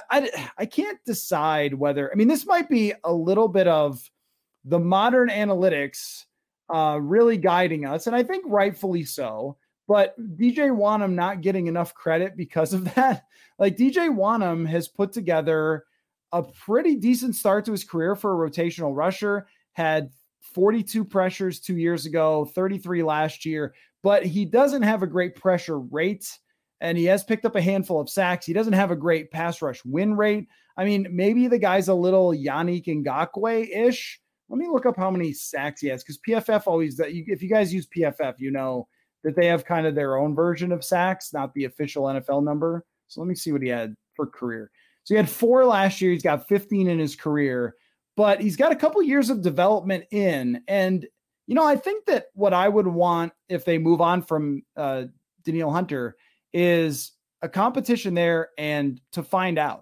I can't decide whether, I mean, this might be a little bit of the modern analytics really guiding us, and I think rightfully so. But DJ Wonnum not getting enough credit because of that. Like, DJ Wonnum has put together a pretty decent start to his career for a rotational rusher, had 42 pressures 2 years ago, 33 last year, but he doesn't have a great pressure rate, and he has picked up a handful of sacks. He doesn't have a great pass rush win rate. I mean, maybe the guy's a little Yannick Ngakoue-ish. Let me look up how many sacks he has, because PFF always, if you guys use PFF, you know that they have kind of their own version of sacks, not the official NFL number. So let me see what he had for career. So he had 4 last year. He's got 15 in his career, but he's got a couple years of development in. And, you know, I think that what I would want if they move on from Danielle Hunter is a competition there, and to find out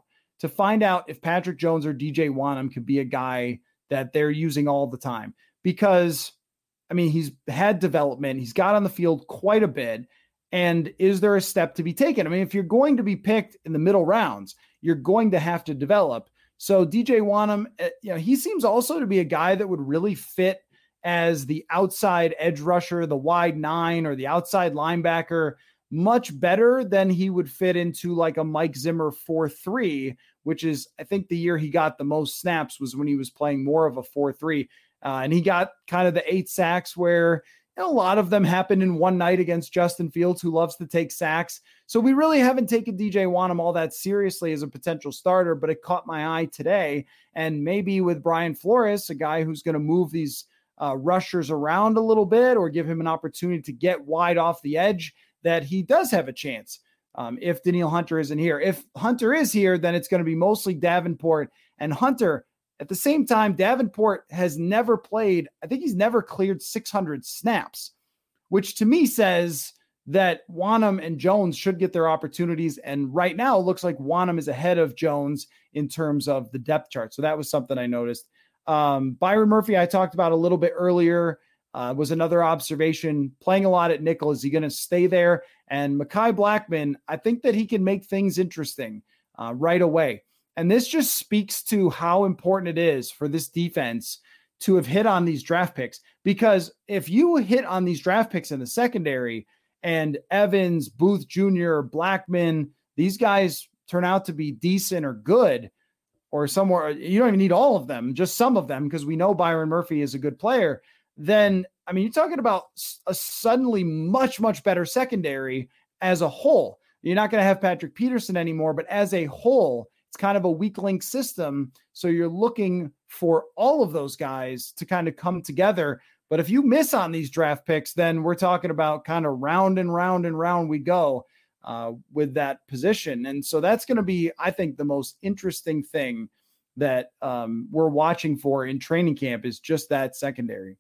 if Patrick Jones or DJ Wonnum could be a guy that they're using all the time. Because, I mean, he's had development. He's got on the field quite a bit. And is there a step to be taken? I mean, if you're going to be picked in the middle rounds, you're going to have to develop. So DJ Wonnum, you know, he seems also to be a guy that would really fit as the outside edge rusher, the wide 9, or the outside linebacker, much better than he would fit into like a Mike Zimmer 4-3, which is, I think the year he got the most snaps was when he was playing more of a 4-3. And he got kind of the 8 sacks where, you know, a lot of them happened in one night against Justin Fields, who loves to take sacks. So we really haven't taken DJ Wonnum all that seriously as a potential starter, but it caught my eye today. And maybe with Brian Flores, a guy who's going to move these rushers around a little bit or give him an opportunity to get wide off the edge, that he does have a chance if Danielle Hunter isn't here. If Hunter is here, then it's going to be mostly Davenport and Hunter. At the same time, Davenport has never played, I think he's never cleared 600 snaps, which to me says that Wonnum and Jones should get their opportunities. And right now it looks like Wonnum is ahead of Jones in terms of the depth chart. So that was something I noticed. Byron Murphy, I talked about a little bit earlier, was another observation, playing a lot at nickel. Is he going to stay there? And Mekhi Blackmon, I think that he can make things interesting right away. And this just speaks to how important it is for this defense to have hit on these draft picks. Because if you hit on these draft picks in the secondary and Evans, Booth Jr., Blackmon, these guys turn out to be decent or good, or somewhere, you don't even need all of them, just some of them, because we know Byron Murphy is a good player, then, I mean, you're talking about a suddenly much, much better secondary as a whole. You're not going to have Patrick Peterson anymore, but as a whole, it's kind of a weak link system. So you're looking for all of those guys to kind of come together. But if you miss on these draft picks, then we're talking about kind of round and round and round we go with that position. And so that's going to be, I think, the most interesting thing that we're watching for in training camp is just that secondary.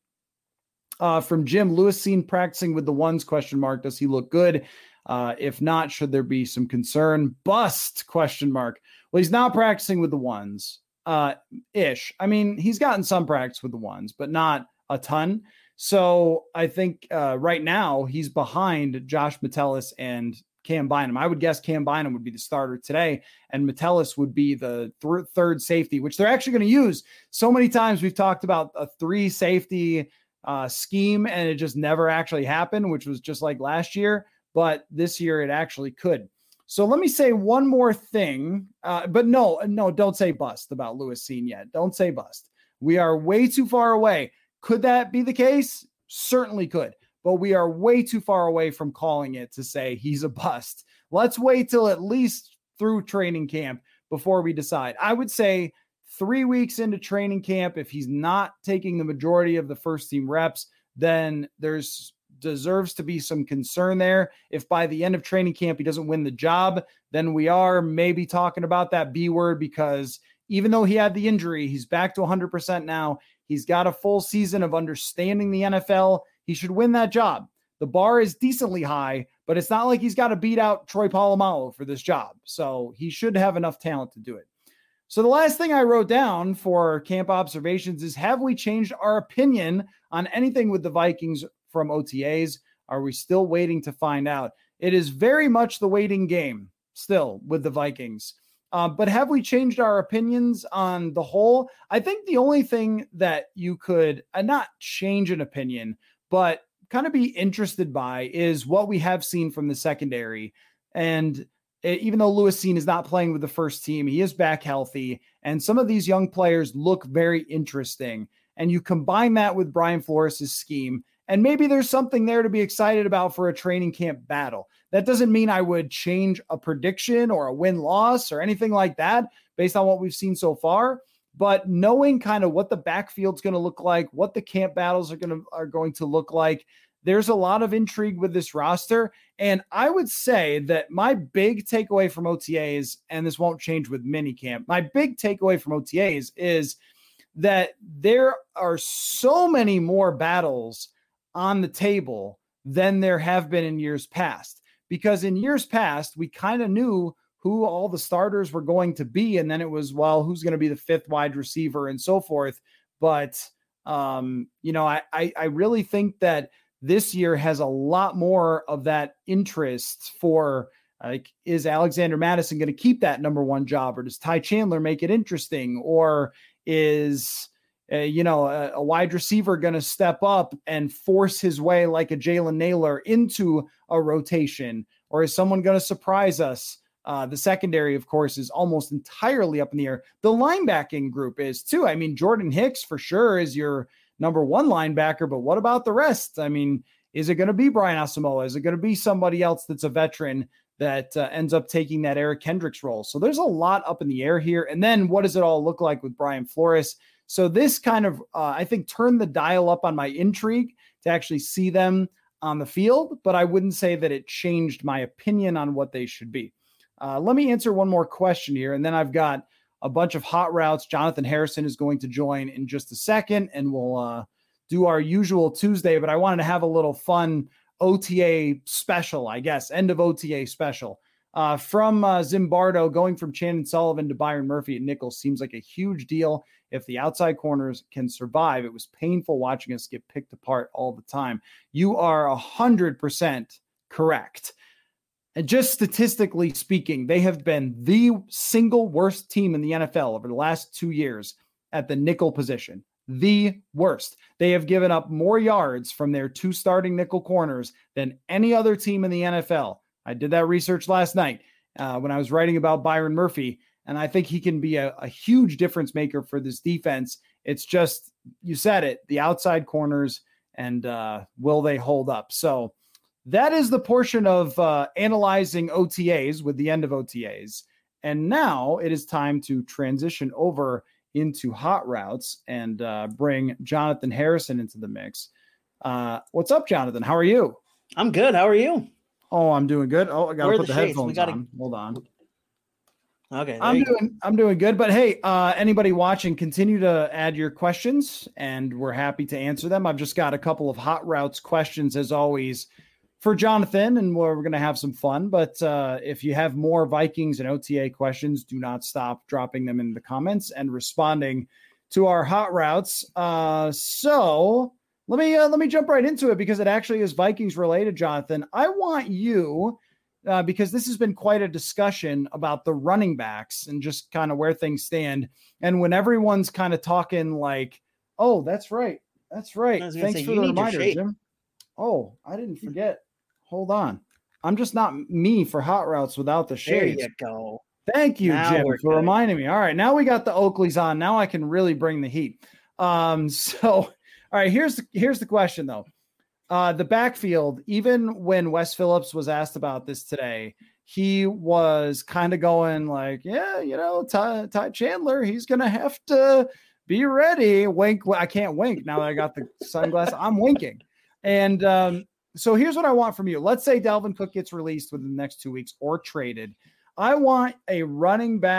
From Jim, Lewis seen practicing with the ones, ? Does he look good? If not, should there be some concern? Bust ? Well, he's not practicing with the ones ish. I mean, he's gotten some practice with the ones, but not a ton. So I think right now he's behind Josh Metellus and Cam Bynum. I would guess Cam Bynum would be the starter today, and Metellus would be the third safety, which they're actually going to use. So many times we've talked about a 3 safety scheme, and it just never actually happened, which was just like last year. But this year it actually could. So let me say one more thing, but no, don't say bust about Lewis Cine yet. Don't say bust. We are way too far away. Could that be the case? Certainly could, but we are way too far away from calling it to say he's a bust. Let's wait till at least through training camp before we decide. I would say 3 weeks into training camp, if he's not taking the majority of the first team reps, then there's deserves to be some concern there. If by the end of training camp he doesn't win the job, then we are maybe talking about that B word, because even though he had the injury, he's back to 100% now. He's got a full season of understanding the NFL. He should win that job. The bar is decently high, but it's not like he's got to beat out Troy Polamalu for this job. So he should have enough talent to do it. So the last thing I wrote down for camp observations is, have we changed our opinion on anything with the Vikings from OTAs? Are we still waiting to find out? It is very much the waiting game still with the Vikings. But have we changed our opinions on the whole? I think the only thing that you could not change an opinion, but kind of be interested by is what we have seen from the secondary. And even though Lewis Cine is not playing with the first team, he is back healthy. And some of these young players look very interesting. And you combine that with Brian Flores' scheme, and maybe there's something there to be excited about for a training camp battle. That doesn't mean I would change a prediction or a win-loss or anything like that based on what we've seen so far. But knowing kind of what the backfield's going to look like, what the camp battles are going to look like, there's a lot of intrigue with this roster. And I would say that my big takeaway from OTAs, and this won't change with minicamp, my big takeaway from OTAs is that there are so many more battles on the table than there have been in years past. Because in years past, we kind of knew who all the starters were going to be. And then it was, well, who's going to be the fifth wide receiver and so forth. But, I really think that this year has a lot more of that interest for, like, is Alexander Mattison going to keep that number one job, or does Ty Chandler make it interesting? Or is, a wide receiver going to step up and force his way like a Jalen Naylor into a rotation? Or is someone going to surprise us? The secondary, of course, is almost entirely up in the air. The linebacking group is too. I mean, Jordan Hicks for sure is your number one linebacker, but what about the rest? I mean, is it going to be Brian Asamoah? Is it going to be somebody else that's a veteran that ends up taking that Eric Kendricks role? So there's a lot up in the air here. And then what does it all look like with Brian Flores? So this kind of, I think, turned the dial up on my intrigue to actually see them on the field, but I wouldn't say that it changed my opinion on what they should be. Let me answer one more question here, and then I've got a bunch of hot routes. Jonathan Harrison is going to join in just a second, and we'll do our usual Tuesday, but I wanted to have a little fun OTA special, I guess, end of OTA special. From Zimbardo, going from Chandon Sullivan to Byron Murphy at nickel seems like a huge deal. If the outside corners can survive, it was painful watching us get picked apart all the time. You are 100% correct. And just statistically speaking, they have been the single worst team in the NFL over the last 2 years at the nickel position. The worst. They have given up more yards from their two starting nickel corners than any other team in the NFL. I did that research last night when I was writing about Byron Murphy, and I think he can be a huge difference maker for this defense. It's just, you said it, the outside corners, and will they hold up? So that is the portion of analyzing OTAs with the end of OTAs. And now it is time to transition over into hot routes and bring Jonathan Harrison into the mix. What's up, Jonathan? How are you? I'm good. How are you? Oh, I'm doing good. Oh, I got to put the headphones on. Hold on. Okay. I'm doing good. But hey, anybody watching, continue to add your questions and we're happy to answer them. I've just got a couple of hot routes questions as always for Jonathan, and we're going to have some fun. But if you have more Vikings and OTA questions, do not stop dropping them in the comments and responding to our hot routes. So let me jump right into it because it actually is Vikings related, Jonathan. I want you, because this has been quite a discussion about the running backs and just kind of where things stand. And when everyone's kind of talking like, oh, that's right. Thanks for the reminder, Jim. Oh, I didn't forget. Hold on. I'm just not me for hot routes without the shades. There you go. Thank you, Jim, for reminding me. All right, now we got the Oakleys on. Now I can really bring the heat. All right, here's the question, though. The backfield, even when Wes Phillips was asked about this today, he was kind of going like, yeah, Ty Chandler, he's going to have to be ready. Wink. I can't wink now that I got the sunglasses. I'm winking. And so here's what I want from you. Let's say Dalvin Cook gets released within the next 2 weeks or traded. I want a running back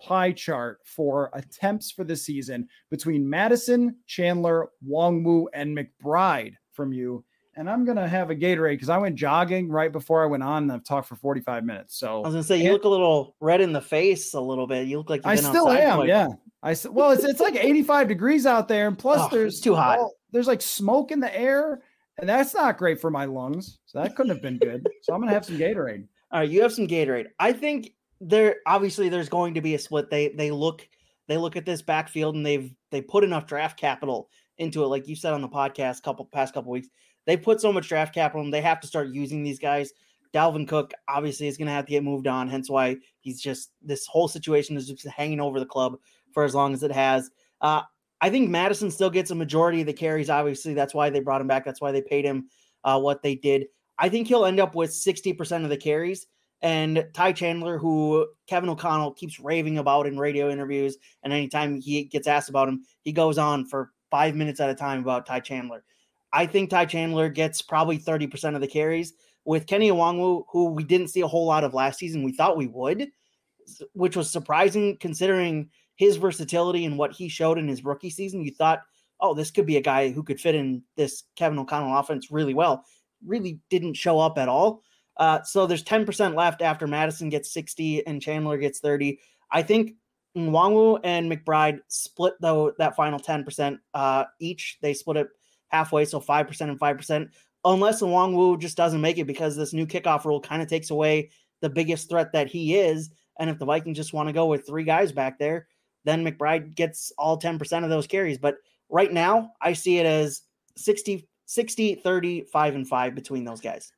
pie chart for attempts for the season between Madison, Chandler, Wongwu, and McBride from you. And I'm going to have a Gatorade because I went jogging right before I went on and I've talked for 45 minutes. So I was going to say, you look a little red in the face a little bit. You look like you've been I still outside am. Yeah. Well, it's like 85 degrees out there. And plus there's too hot. There's like smoke in the air and that's not great for my lungs. So that couldn't have been good. So I'm going to have some Gatorade. All right. You have some Gatorade. I think there's going to be a split. They look at this backfield and they put enough draft capital into it. Like you said on the podcast past couple weeks, they put so much draft capital and they have to start using these guys. Dalvin Cook obviously is going to have to get moved on. Hence why this whole situation is just hanging over the club for as long as it has. I think Madison still gets a majority of the carries. Obviously, that's why they brought him back. That's why they paid him what they did. I think he'll end up with 60% of the carries. And Ty Chandler, who Kevin O'Connell keeps raving about in radio interviews, and anytime he gets asked about him, he goes on for 5 minutes at a time about Ty Chandler. I think Ty Chandler gets probably 30% of the carries. With Kenny Nwangwu, who we didn't see a whole lot of last season, we thought we would, which was surprising considering his versatility and what he showed in his rookie season. You thought, oh, this could be a guy who could fit in this Kevin O'Connell offense really well. Really didn't show up at all. So there's 10% left after Madison gets 60 and Chandler gets 30. I think Nwangwu and McBride split that final 10% each. They split it halfway, so 5% and 5%, unless Nwangwu just doesn't make it because this new kickoff rule kind of takes away the biggest threat that he is. And if the Vikings just want to go with 3 guys back there, then McBride gets all 10% of those carries. But right now, I see it as 60, 30, 5, and 5 between those guys.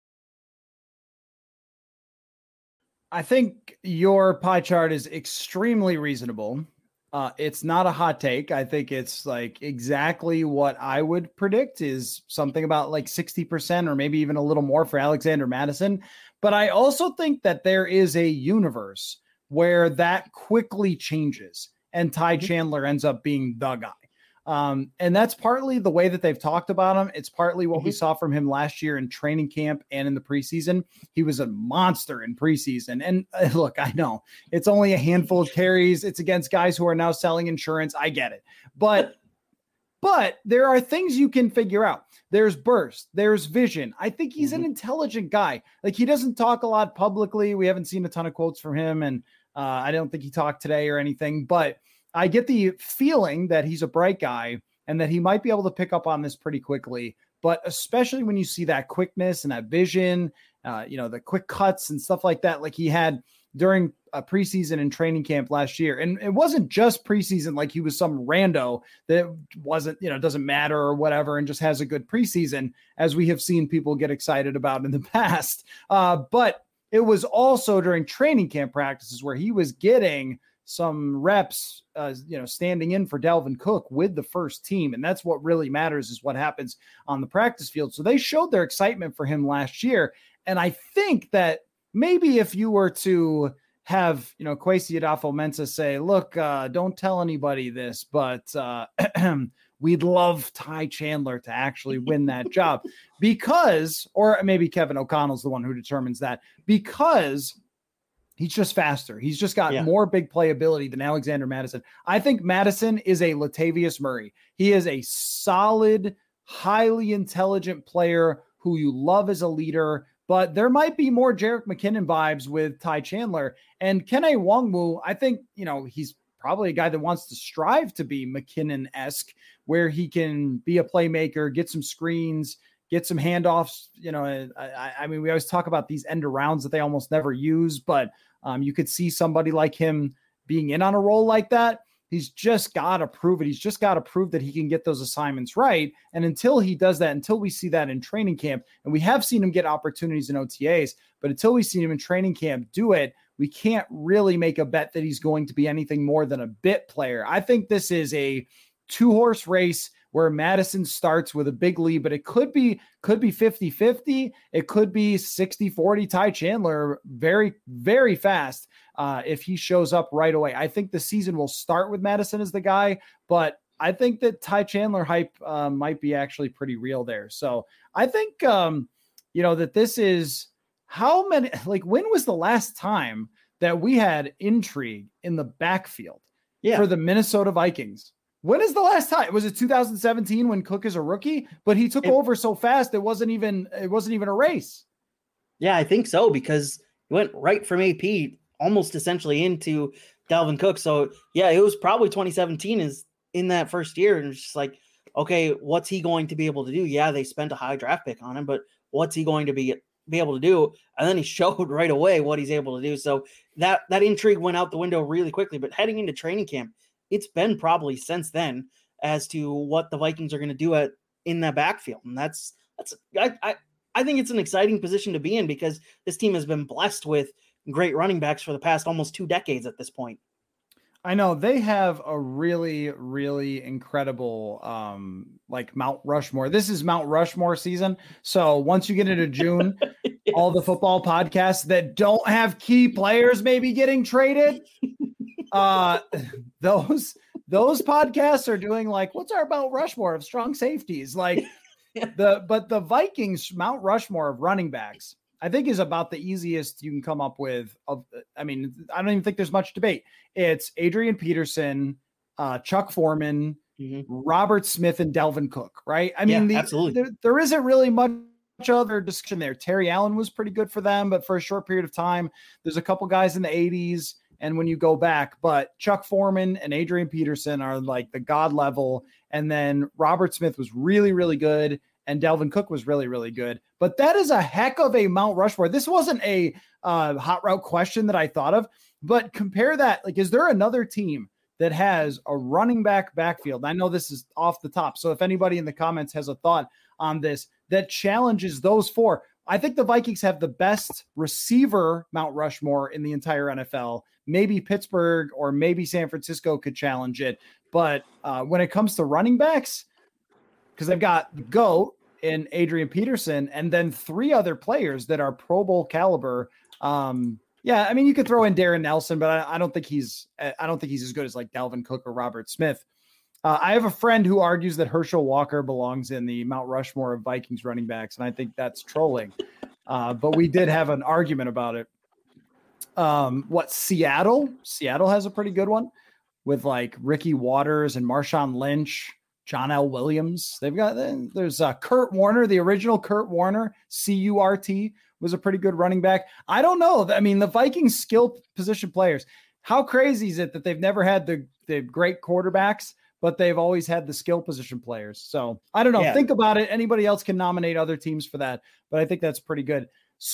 I think your pie chart is extremely reasonable. It's not a hot take. I think it's like exactly what I would predict is something about like 60% or maybe even a little more for Alexander Madison. But I also think that there is a universe where that quickly changes and Ty Chandler ends up being the guy. And that's partly the way that they've talked about him. It's partly what we saw from him last year in training camp and in the preseason. He was a monster in preseason. And look, I know it's only a handful of carries. It's against guys who are now selling insurance. I get it. But there are things you can figure out. There's burst. There's vision. I think he's an intelligent guy. Like he doesn't talk a lot publicly. We haven't seen a ton of quotes from him. And I don't think he talked today or anything, but I get the feeling that he's a bright guy and that he might be able to pick up on this pretty quickly, but especially when you see that quickness and that vision, the quick cuts and stuff like that, like he had during a preseason and training camp last year. And it wasn't just preseason, like he was some rando that wasn't, doesn't matter or whatever, and just has a good preseason, as we have seen people get excited about in the past. But it was also during training camp practices where he was getting some reps, standing in for Dalvin Cook with the first team. And that's what really matters is what happens on the practice field. So they showed their excitement for him last year. And I think that maybe if you were to have, Kwesi Adolfo-Mensah say, look, don't tell anybody this, but we'd love Ty Chandler to actually win that job or maybe Kevin O'Connell's the one who determines that, because he's just faster. He's just got more big play ability than Alexander Madison. I think Madison is a Latavius Murray. He is a solid, highly intelligent player who you love as a leader, but there might be more Jerick McKinnon vibes with Ty Chandler. And Kenny Nwangwu, I think, he's probably a guy that wants to strive to be McKinnon-esque, where he can be a playmaker, get some screens, get some handoffs. I mean, we always talk about these end arounds that they almost never use, but you could see somebody like him being in on a role like that. He's just got to prove it. He's just got to prove that he can get those assignments right. And until he does that, until we see that in training camp, and we have seen him get opportunities in OTAs, but until we see him in training camp do it, we can't really make a bet that he's going to be anything more than a bit player. I think this is a 2-horse race where Madison starts with a big lead, but it could be 50-50. It could be 60-40 Ty Chandler very, very fast if he shows up right away. I think the season will start with Madison as the guy, but I think that Ty Chandler hype might be actually pretty real there. So I think, that this is how many, when was the last time that we had intrigue in the backfield Yeah. for the Minnesota Vikings. When is the last time? Was it 2017 when Cook is a rookie? But he took over so fast it wasn't even a race. Yeah, I think so, because he went right from AP almost essentially into Dalvin Cook. So yeah, it was probably 2017 is in that first year, and it's just like, okay, what's he going to be able to do? Yeah, they spent a high draft pick on him, but what's he going to be able to do? And then he showed right away what he's able to do. So that intrigue went out the window really quickly. But heading into training camp, it's been probably since then as to what the Vikings are going to do in that backfield. And I think it's an exciting position to be in, because this team has been blessed with great running backs for the past almost 2 decades at this point. I know they have a really, really incredible, like Mount Rushmore. This is Mount Rushmore season. So once you get into June, Yes. all the football podcasts that don't have key players maybe getting traded, those podcasts are doing like, what's our Mount Rushmore of strong safeties? Like but the Vikings Mount Rushmore of running backs, I think, is about the easiest you can come up with. I don't even think there's much debate. It's Adrian Peterson, Chuck Foreman, Robert Smith, and Dalvin Cook, right? I mean, absolutely. There isn't really much other discussion there. Terry Allen was pretty good for them, but for a short period of time, there's a couple guys in the 80s. And when you go back, but Chuck Foreman and Adrian Peterson are like the God level. And then Robert Smith was really, really good. And Dalvin Cook was really, really good. But that is a heck of a Mount Rushmore. This wasn't a hot route question that I thought of, but compare that. Like, is there another team that has a running backfield? I know this is off the top, so if anybody in the comments has a thought on this that challenges those four, I think the Vikings have the best receiver Mount Rushmore in the entire NFL. Maybe Pittsburgh or maybe San Francisco could challenge it. But when it comes to running backs, because they've got the GOAT in Adrian Peterson and then 3 other players that are Pro Bowl caliber. Yeah, I mean, you could throw in Darren Nelson, but I don't think he's as good as like Dalvin Cook or Robert Smith. I have a friend who argues that Herschel Walker belongs in the Mount Rushmore of Vikings running backs, and I think that's trolling. But we did have an argument about it. Seattle? Seattle has a pretty good one with like Ricky Waters and Marshawn Lynch, John L. Williams. There's Kurt Warner, the original Kurt Warner, CURT, was a pretty good running back. I don't know. I mean, the Vikings skill position players, how crazy is it that they've never had the great quarterbacks, but they've always had the skill position players? So I don't know. Yeah. Think about it. Anybody else can nominate other teams for that, but I think that's pretty good.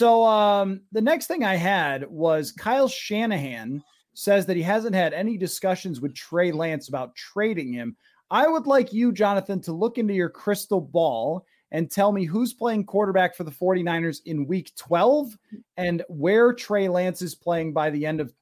So the next thing I had was Kyle Shanahan says that he hasn't had any discussions with Trey Lance about trading him. I would like you, Jonathan, to look into your crystal ball and tell me who's playing quarterback for the 49ers in week 12 and where Trey Lance is playing by the end of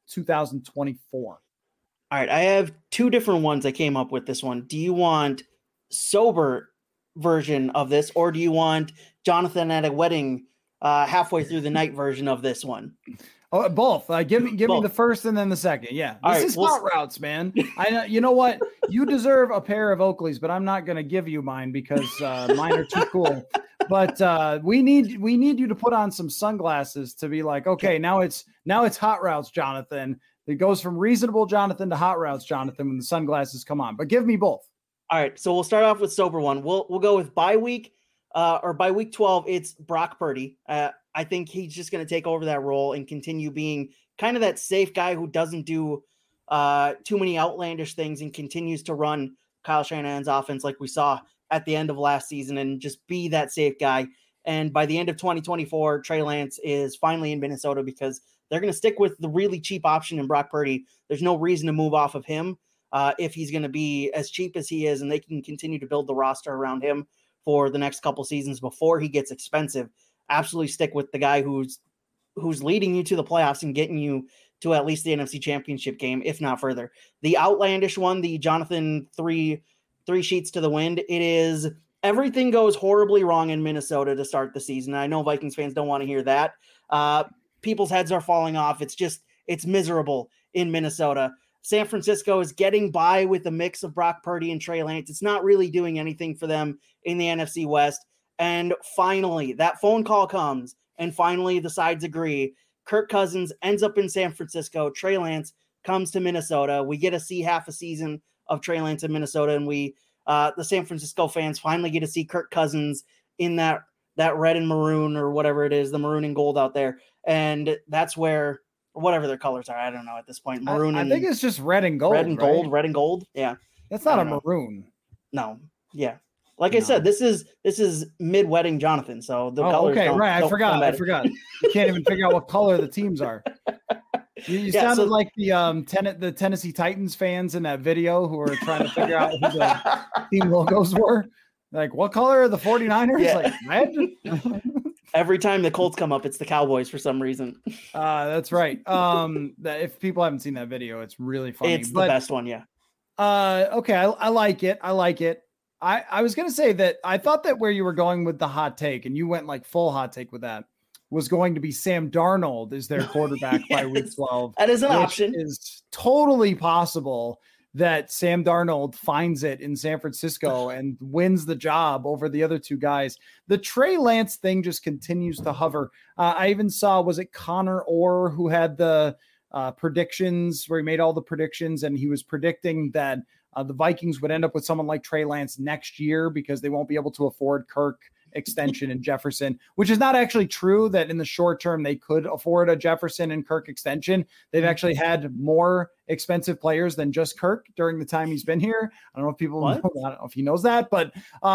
2024. All right, I have 2 different ones I came up with this one. Do you want sober version of this, or do you want Jonathan at a wedding halfway through the night version of this one? Oh, both. Give me the first and then the second. Yeah, this is hot routes, man. I know. You know what? You deserve a pair of Oakleys, but I'm not going to give you mine because mine are too cool. But we need you to put on some sunglasses to be like, okay, now it's hot routes, Jonathan. It goes from reasonable Jonathan to hot routes, Jonathan, when the sunglasses come on. But give me both. All right, so we'll start off with sober one. We'll go with bye week or by week 12. It's Brock Purdy. I think he's just going to take over that role and continue being kind of that safe guy who doesn't do too many outlandish things and continues to run Kyle Shanahan's offense like we saw at the end of last season and just be that safe guy. And by the end of 2024, Trey Lance is finally in Minnesota because they're going to stick with the really cheap option in Brock Purdy. There's no reason to move off of him if he's going to be as cheap as he is, and they can continue to build the roster around him for the next couple seasons before he gets expensive. Absolutely stick with the guy who's leading you to the playoffs and getting you to at least the NFC Championship game, if not further. The outlandish one, the Jonathan three sheets to the wind, it is everything goes horribly wrong in Minnesota to start the season. I know Vikings fans don't want to hear that. People's heads are falling off. It's miserable in Minnesota. San Francisco is getting by with a mix of Brock Purdy and Trey Lance. It's not really doing anything for them in the NFC West. And finally, that phone call comes, and finally the sides agree. Kirk Cousins ends up in San Francisco. Trey Lance comes to Minnesota. We get to see half a season of Trey Lance in Minnesota, and we the San Francisco fans finally get to see Kirk Cousins in that red and maroon, or whatever it is, the maroon and gold out there. And that's where, whatever their colors are, I don't know at this point. Maroon I and think it's just red and gold. Red and gold. Yeah. That's not a maroon. No. Yeah. Like I said, this is mid-wedding Jonathan. So the colors right. I forgot. You can't even figure out what color the teams are. You sounded like the Tennessee Titans fans in that video who were trying to figure out who the team logos were. Like, what color are the 49ers? Yeah. Like, red? Every time the Colts come up, it's the Cowboys for some reason. That's right. If people haven't seen that video, it's really funny. It's the best one, yeah. Okay, I like it. I was going to say that I thought that where you were going with the hot take, and you went like full hot take with that, was going to be Sam Darnold is their quarterback by week 12. That is an option. Is totally possible that Sam Darnold finds it in San Francisco and wins the job over the other two guys. The Trey Lance thing just continues to hover. I even saw, was it Connor Orr who had the predictions where he made all the predictions, and he was predicting that the Vikings would end up with someone like Trey Lance next year because they won't be able to afford Kirk extension and Jefferson, which is not actually true, that in the short term they could afford a Jefferson and Kirk extension. They've actually had more expensive players than just Kirk during the time he's been here. I don't know if people know that. I don't know if he knows that, but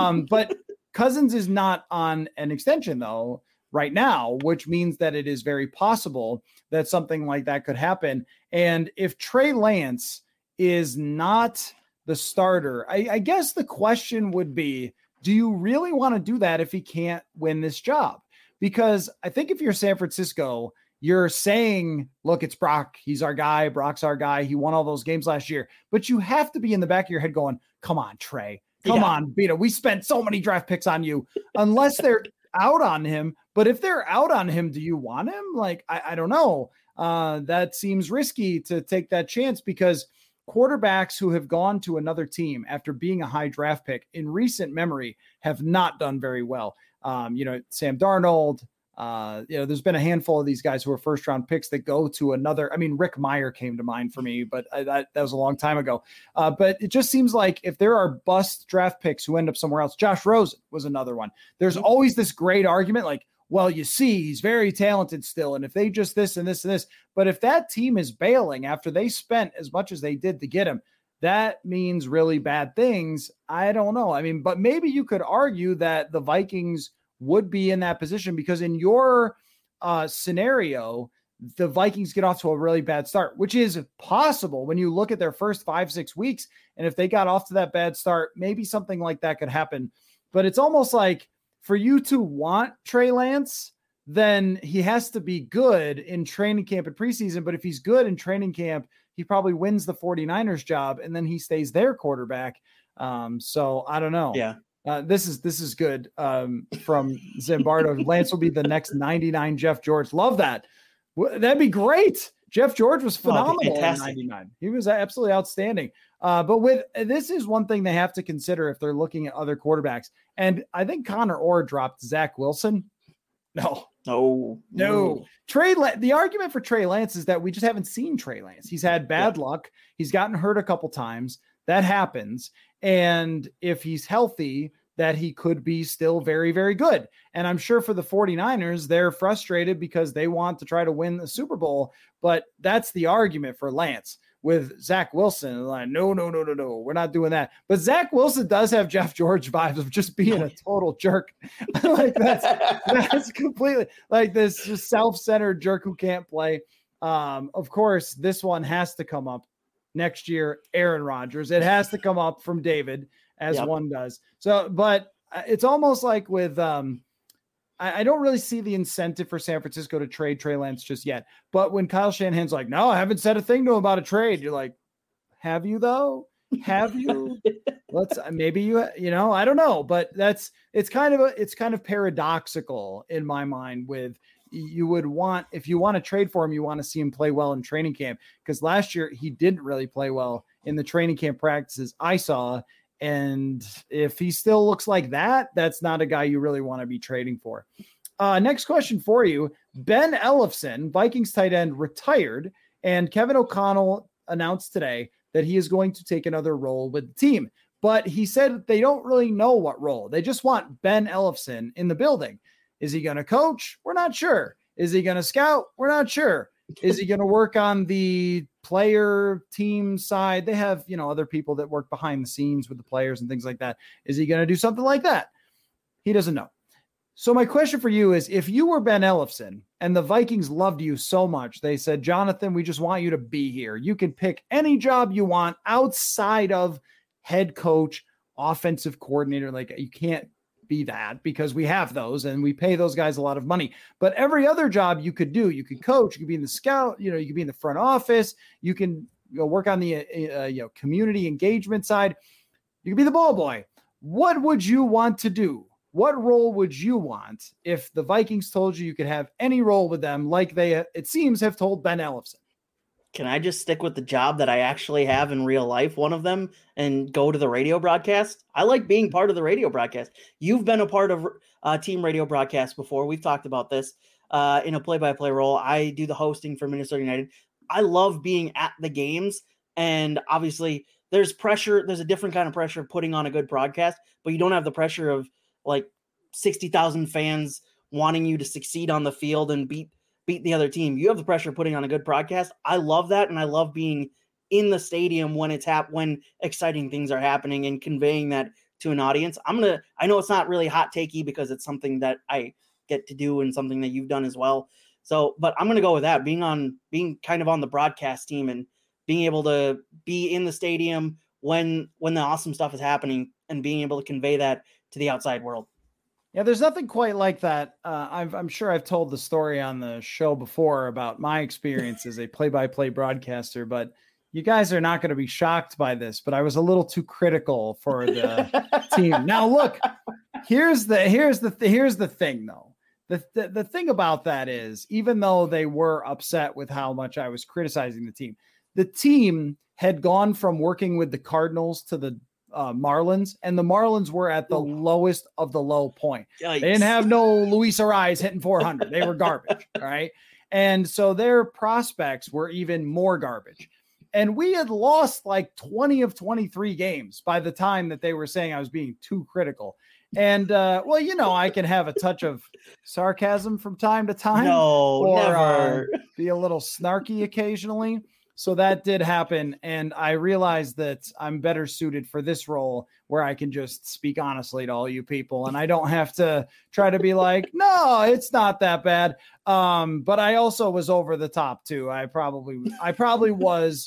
Cousins is not on an extension though right now, which means that it is very possible that something like that could happen. And if Trey Lance is not the starter, I guess the question would be, do you really want to do that if he can't win this job? Because I think if you're San Francisco, you're saying, look, it's Brock. He's our guy. Brock's our guy. He won all those games last year. But you have to be in the back of your head going, come on, Trey. Come on, Beta. We spent so many draft picks on you. Unless they're out on him. But if they're out on him, do you want him? Like, I don't know. That seems risky to take that chance, because quarterbacks who have gone to another team after being a high draft pick in recent memory have not done very well. Sam Darnold, there's been a handful of these guys who are first round picks that go to another. I mean, Rick Meyer came to mind for me, but that was a long time ago. But it just seems like if there are bust draft picks who end up somewhere else, Josh Rosen was another one. There's always this great argument like, well, you see, he's very talented still. And if they just this and this and this, but if that team is bailing after they spent as much as they did to get him, that means really bad things. I don't know. I mean, but maybe you could argue that the Vikings would be in that position, because in your scenario, the Vikings get off to a really bad start, which is possible when you look at their first 5-6 weeks. And if they got off to that bad start, maybe something like that could happen. But it's almost like, for you to want Trey Lance, then he has to be good in training camp and preseason. But if he's good in training camp, he probably wins the 49ers job, and then he stays their quarterback. So I don't know. Yeah. This is good. From Zimbardo, Lance will be the next 99 Jeff George. Love that. That'd be great. Jeff George was phenomenal in 99. He was absolutely outstanding. But this is one thing they have to consider if they're looking at other quarterbacks. And I think Connor Orr dropped Zach Wilson. No. The argument for Trey Lance is that we just haven't seen Trey Lance. He's had bad luck. He's gotten hurt a couple times. That happens. And if he's healthy, that he could be still very, very good. And I'm sure for the 49ers, they're frustrated because they want to try to win the Super Bowl. But that's the argument for Lance. With Zach Wilson, like, no, we're not doing that. But Zach Wilson does have Jeff George vibes of just being a total jerk. Like that's completely like this just self-centered jerk who can't play. Of course, this one has to come up next year. Aaron Rodgers. It has to come up from David, as one does. So, but it's almost like with I don't really see the incentive for San Francisco to trade Trey Lance just yet. But when Kyle Shanahan's like, no, I haven't said a thing to him about a trade. You're like, have you though? Have you? Maybe I don't know, but it's kind of paradoxical in my mind. With you would want, if you want to trade for him, you want to see him play well in training camp, because last year he didn't really play well in the training camp practices I saw. And if he still looks like that, that's not a guy you really want to be trading for. Next question for you. Ben Ellefson, Vikings tight end, retired, and Kevin O'Connell announced today that he is going to take another role with the team. But he said they don't really know what role. They just want Ben Ellefson in the building. Is he going to coach? We're not sure. Is he going to scout? We're not sure. Is he going to work on the player team side? They have, other people that work behind the scenes with the players and things like that. Is he going to do something like that? He doesn't know. So my question for you is, if you were Ben Ellefson and the Vikings loved you so much, they said, Jonathan, we just want you to be here. You can pick any job you want outside of head coach, offensive coordinator. Like, you can't be that because we have those and we pay those guys a lot of money. But every other job you could do, you could coach, you could be in the scout, you could be in the front office, you can work on the community engagement side, you could be the ball boy. What would you want to do? What role would you want if the Vikings told you could have any role with them, like they, it seems, have told Ben Ellefson? Can I just stick with the job that I actually have in real life, one of them, and go to the radio broadcast? I like being part of the radio broadcast. You've been a part of team radio broadcast before. We've talked about this in a play-by-play role. I do the hosting for Minnesota United. I love being at the games, and obviously there's pressure. There's a different kind of pressure of putting on a good broadcast, but you don't have the pressure of like 60,000 fans wanting you to succeed on the field and beat the other team. You have the pressure of putting on a good broadcast. I love that. And I love being in the stadium when when exciting things are happening and conveying that to an audience. I know it's not really hot takey because it's something that I get to do and something that you've done as well. So, but I'm going to go with that, being kind of on the broadcast team and being able to be in the stadium when the awesome stuff is happening and being able to convey that to the outside world. Yeah, there's nothing quite like that. I'm sure I've told the story on the show before about my experience as a play-by-play broadcaster, but you guys are not going to be shocked by this, but I was a little too critical for the team. Now, look, here's the thing though. The thing about that is, even though they were upset with how much I was criticizing the team had gone from working with the Cardinals to the Marlins, and the Marlins were at the lowest of the low point. Yikes. They didn't have no Luis Ariz hitting 400. They were garbage. All right. And so their prospects were even more garbage. And we had lost like 20 of 23 games by the time that they were saying I was being too critical. And I can have a touch of sarcasm from time to time. No, never. Be a little snarky occasionally. So that did happen, and I realized that I'm better suited for this role where I can just speak honestly to all you people, and I don't have to try to be like, no, it's not that bad. But I also was over the top too. I probably was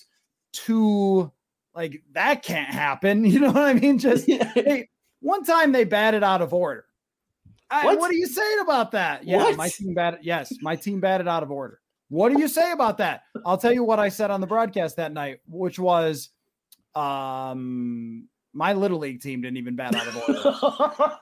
too like, that can't happen. You know what I mean? Just hey, one time they batted out of order. What are you saying about that? Yeah, what? my team batted out of order. What do you say about that? I'll tell you what I said on the broadcast that night, which was my Little League team didn't even bat out of order.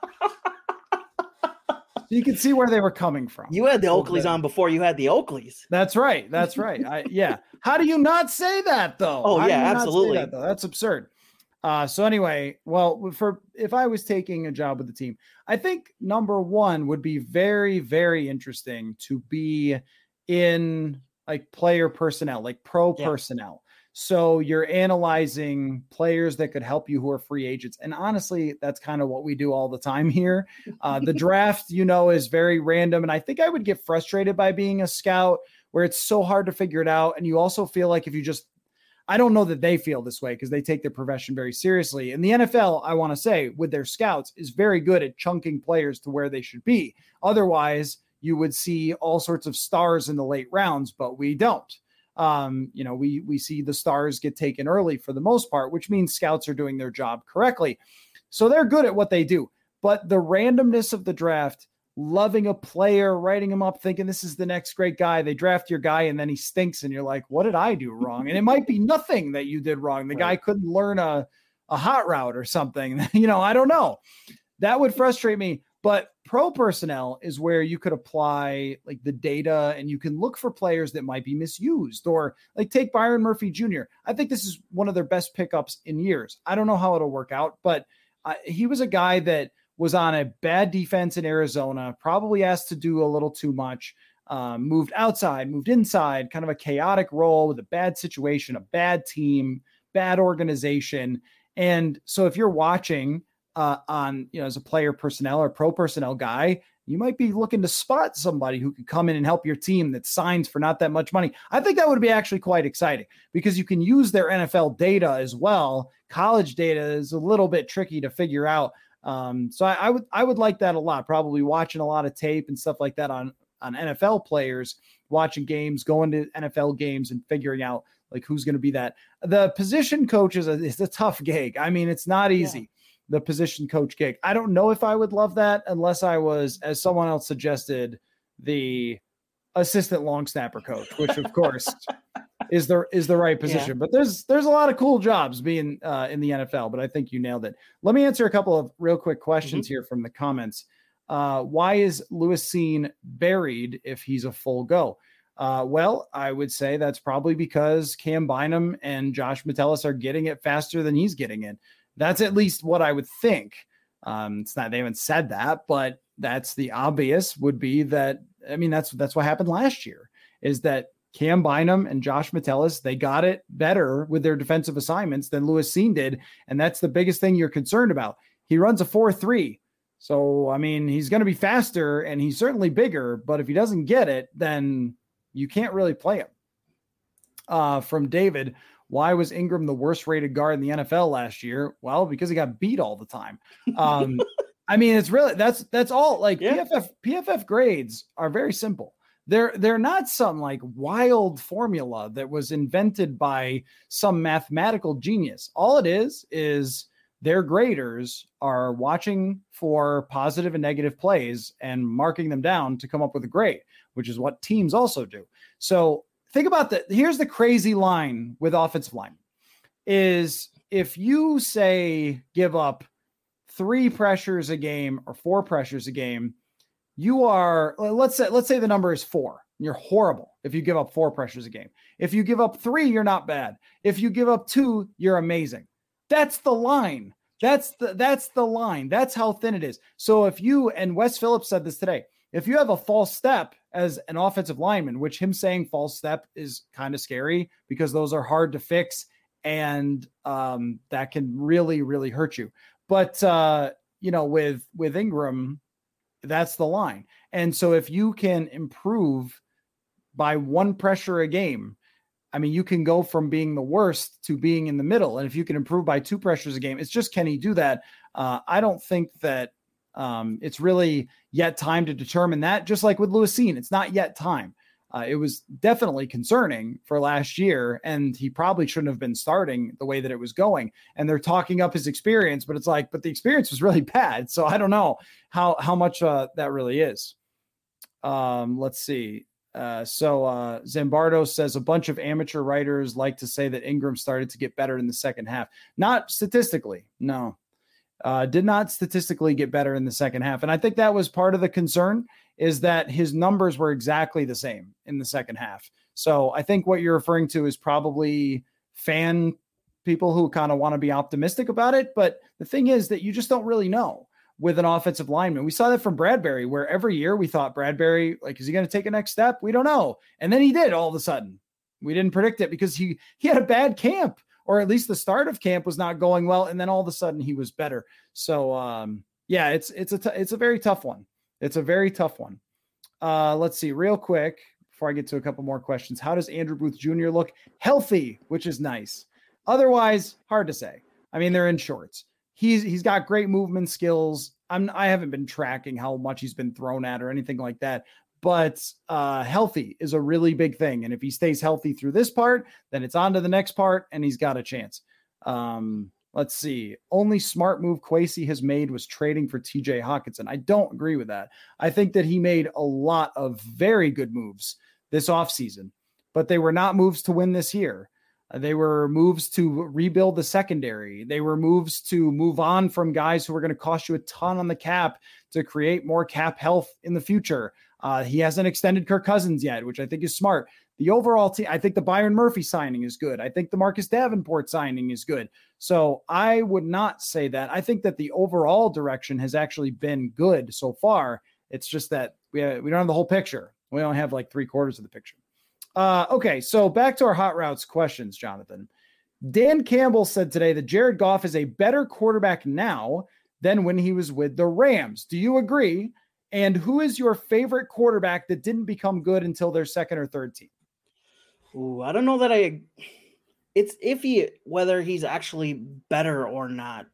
So you can see where they were coming from. You had the Oakleys on before you had the Oakleys. That's right. Yeah. How do you not say that, though? Oh, yeah, absolutely. That's absurd. So anyway, if I was taking a job with the team, I think number one would be very, very interesting to be in like player personnel, like pro personnel. So you're analyzing players that could help you who are free agents. And honestly, that's kind of what we do all the time here. The draft, is very random. And I think I would get frustrated by being a scout where it's so hard to figure it out. And you also feel like I don't know that they feel this way because they take their profession very seriously. And the NFL, I want to say, with their scouts, is very good at chunking players to where they should be. Otherwise, you would see all sorts of stars in the late rounds, but we don't. We see the stars get taken early for the most part, which means scouts are doing their job correctly. So they're good at what they do. But the randomness of the draft, loving a player, writing him up, thinking this is the next great guy. They draft your guy and then he stinks and you're like, what did I do wrong? And it might be nothing that you did wrong. The guy couldn't learn a hot route or something. I don't know. That would frustrate me. But pro personnel is where you could apply like the data and you can look for players that might be misused, or like take Byron Murphy Jr. I think this is one of their best pickups in years. I don't know how it'll work out, but he was a guy that was on a bad defense in Arizona, probably asked to do a little too much, moved outside, moved inside, kind of a chaotic role with a bad situation, a bad team, bad organization. And so if you're watching on, as a player personnel or pro personnel guy, you might be looking to spot somebody who could come in and help your team that signs for not that much money. I think that would be actually quite exciting because you can use their NFL data as well. College data is a little bit tricky to figure out. So I would like that a lot, probably watching a lot of tape and stuff like that on NFL players, watching games, going to NFL games and figuring out like who's going to be that. The position coach is a tough gig. I mean, it's not easy. Yeah. The position coach gig. I don't know if I would love that unless I was, as someone else suggested, the assistant long snapper coach, which of course is the right position. Yeah. But there's a lot of cool jobs being in the NFL, but I think you nailed it. Let me answer a couple of real quick questions here from the comments. Why is Lewis Cine buried if he's a full go? Well, I would say that's probably because Cam Bynum and Josh Metellus are getting it faster than he's getting it. That's at least what I would think. It's not, they haven't said that, but that's the obvious would be that. I mean, that's what happened last year is that Cam Bynum and Josh Metellus, they got it better with their defensive assignments than Lewis Cine did. And that's the biggest thing you're concerned about. He runs a 4.3. So, I mean, he's going to be faster and he's certainly bigger, but if he doesn't get it, then you can't really play him. From David, why was Ingram the worst rated guard in the NFL last year? Well, because he got beat all the time. I mean, it's really, that's all like PFF grades are very simple. They're not some like wild formula that was invented by some mathematical genius. All it is their graders are watching for positive and negative plays and marking them down to come up with a grade, which is what teams also do. So think about that. Here's the crazy line with offensive line is if you say give up 3 pressures a game or 4 pressures a game, you are, let's say the number is 4. You're horrible if you give up 4 pressures a game. If you give up 3, you're not bad. If you give up 2, you're amazing. That's the line. That's the line. That's how thin it is. So if you, and Wes Phillips said this today, if you have a false step as an offensive lineman, which him saying false step is kind of scary because those are hard to fix and that can really, really hurt you. But, with Ingram, that's the line. And so if you can improve by 1 pressure a game, I mean, you can go from being the worst to being in the middle. And if you can improve by 2 pressures a game, it's just, can he do that? I don't think that it's really yet time to determine that. Just like with Lewis Cine, it's not yet time. It was definitely concerning for last year, and he probably shouldn't have been starting the way that it was going. And they're talking up his experience, but it's like, but the experience was really bad. So I don't know how much that really is. Let's see. So Zambardo says a bunch of amateur writers like to say that Ingram started to get better in the second half. Not statistically. No, did not statistically get better in the second half. And I think that was part of the concern is that his numbers were exactly the same in the second half. So I think what you're referring to is probably fan people who kind of want to be optimistic about it. But the thing is that you just don't really know with an offensive lineman. We saw that from Bradbury, where every year we thought Bradbury, like, is he going to take a next step? We don't know. And then he did all of a sudden. We didn't predict it because he had a bad camp, or at least the start of camp was not going well. And then all of a sudden he was better. So it's a very tough one. It's a very tough one. Let's see real quick before I get to a couple more questions. How does Andrew Booth Jr. look? Healthy, which is nice. Otherwise, hard to say. I mean, they're in shorts. He's got great movement skills. I haven't been tracking how much he's been thrown at or anything like that, but healthy is a really big thing. And if he stays healthy through this part, then it's on to the next part and he's got a chance. Let's see. Only smart move Kwesi has made was trading for TJ Hawkinson. I don't agree with that. I think that he made a lot of very good moves this offseason, but they were not moves to win this year. They were moves to rebuild the secondary. They were moves to move on from guys who were going to cost you a ton on the cap to create more cap health in the future. He hasn't extended Kirk Cousins yet, which I think is smart. The overall team, I think the Byron Murphy signing is good. I think the Marcus Davenport signing is good. So I would not say that. I think that the overall direction has actually been good so far. It's just that we don't have the whole picture. We don't have like 3/4 of the picture. Okay, so back to our hot routes questions, Jonathan. Dan Campbell said today that Jared Goff is a better quarterback now than when he was with the Rams. Do you agree? And who is your favorite quarterback that didn't become good until their second or third team? Ooh, I don't know that it's iffy whether he's actually better or not.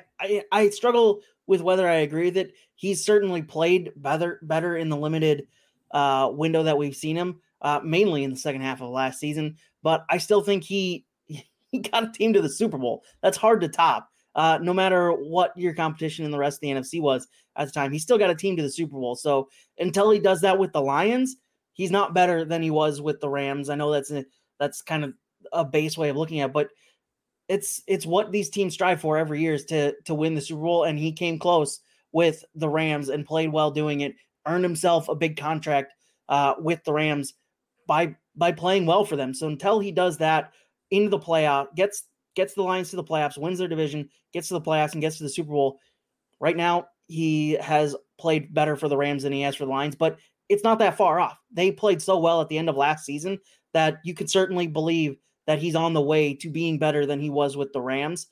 I struggle with whether I agree that he's certainly played better in the limited window that we've seen him, mainly in the second half of last season. But I still think he got a team to the Super Bowl. That's hard to top. No matter what your competition in the rest of the NFC was at the time, he still got a team to the Super Bowl. So until he does that with the Lions, he's not better than he was with the Rams. I know that's kind of a base way of looking at it, but it's what these teams strive for every year is to win the Super Bowl. And he came close with the Rams and played well doing it, earned himself a big contract with the Rams by playing well for them. So until he does that into the playoff, gets the Lions to the playoffs, wins their division, gets to the playoffs, and gets to the Super Bowl. Right now, he has played better for the Rams than he has for the Lions, but it's not that far off. They played so well at the end of last season that you could certainly believe that he's on the way to being better than he was with the Rams.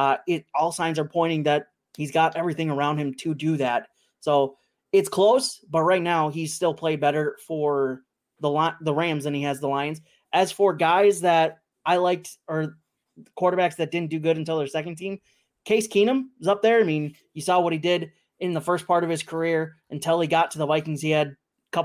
All signs are pointing that he's got everything around him to do that. So it's close, but right now he's still played better for the Rams than he has the Lions. As for guys that I liked, or quarterbacks that didn't do good until their second team, Case Keenum is up there. I mean, you saw what he did in the first part of his career until he got to the Vikings. He had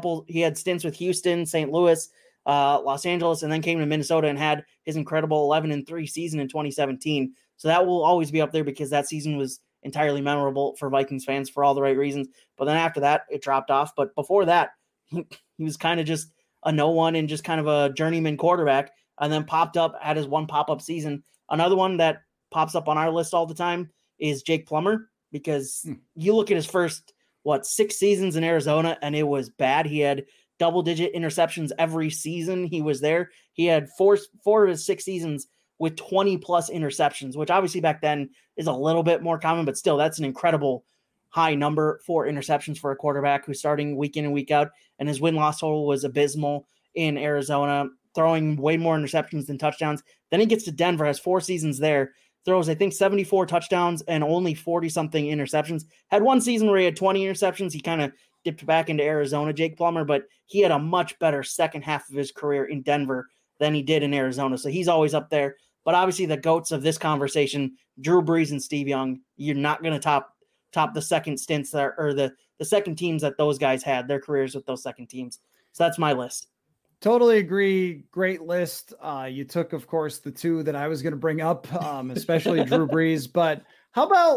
stints with Houston, St. Louis, Los Angeles, and then came to Minnesota and had his incredible 11-3 season in 2017. So that will always be up there because that season was entirely memorable for Vikings fans for all the right reasons. But then after that, it dropped off. But before that, he was kind of just a no one and just kind of a journeyman quarterback, and then popped up, had his one pop-up season. Another one that pops up on our list all the time is Jake Plummer, because you look at his first, 6 seasons in Arizona, and it was bad. He had double-digit interceptions every season he was there. He had four of his 6 seasons with 20-plus interceptions, which obviously back then is a little bit more common, but still, that's an incredible high number for interceptions for a quarterback who's starting week in and week out, and his win-loss total was abysmal in Arizona, throwing way more interceptions than touchdowns. Then he gets to Denver, has 4 seasons there, throws, I think, 74 touchdowns and only 40-something interceptions. Had one season where he had 20 interceptions. He kind of dipped back into Arizona, Jake Plummer, but he had a much better second half of his career in Denver than he did in Arizona. So he's always up there. But obviously the GOATs of this conversation, Drew Brees and Steve Young, you're not going to top the second stints that, or the second teams that those guys had, their careers with those second teams. So that's my list. Totally agree. Great list. You took, of course, the 2 that I was going to bring up, especially Drew Brees. But how about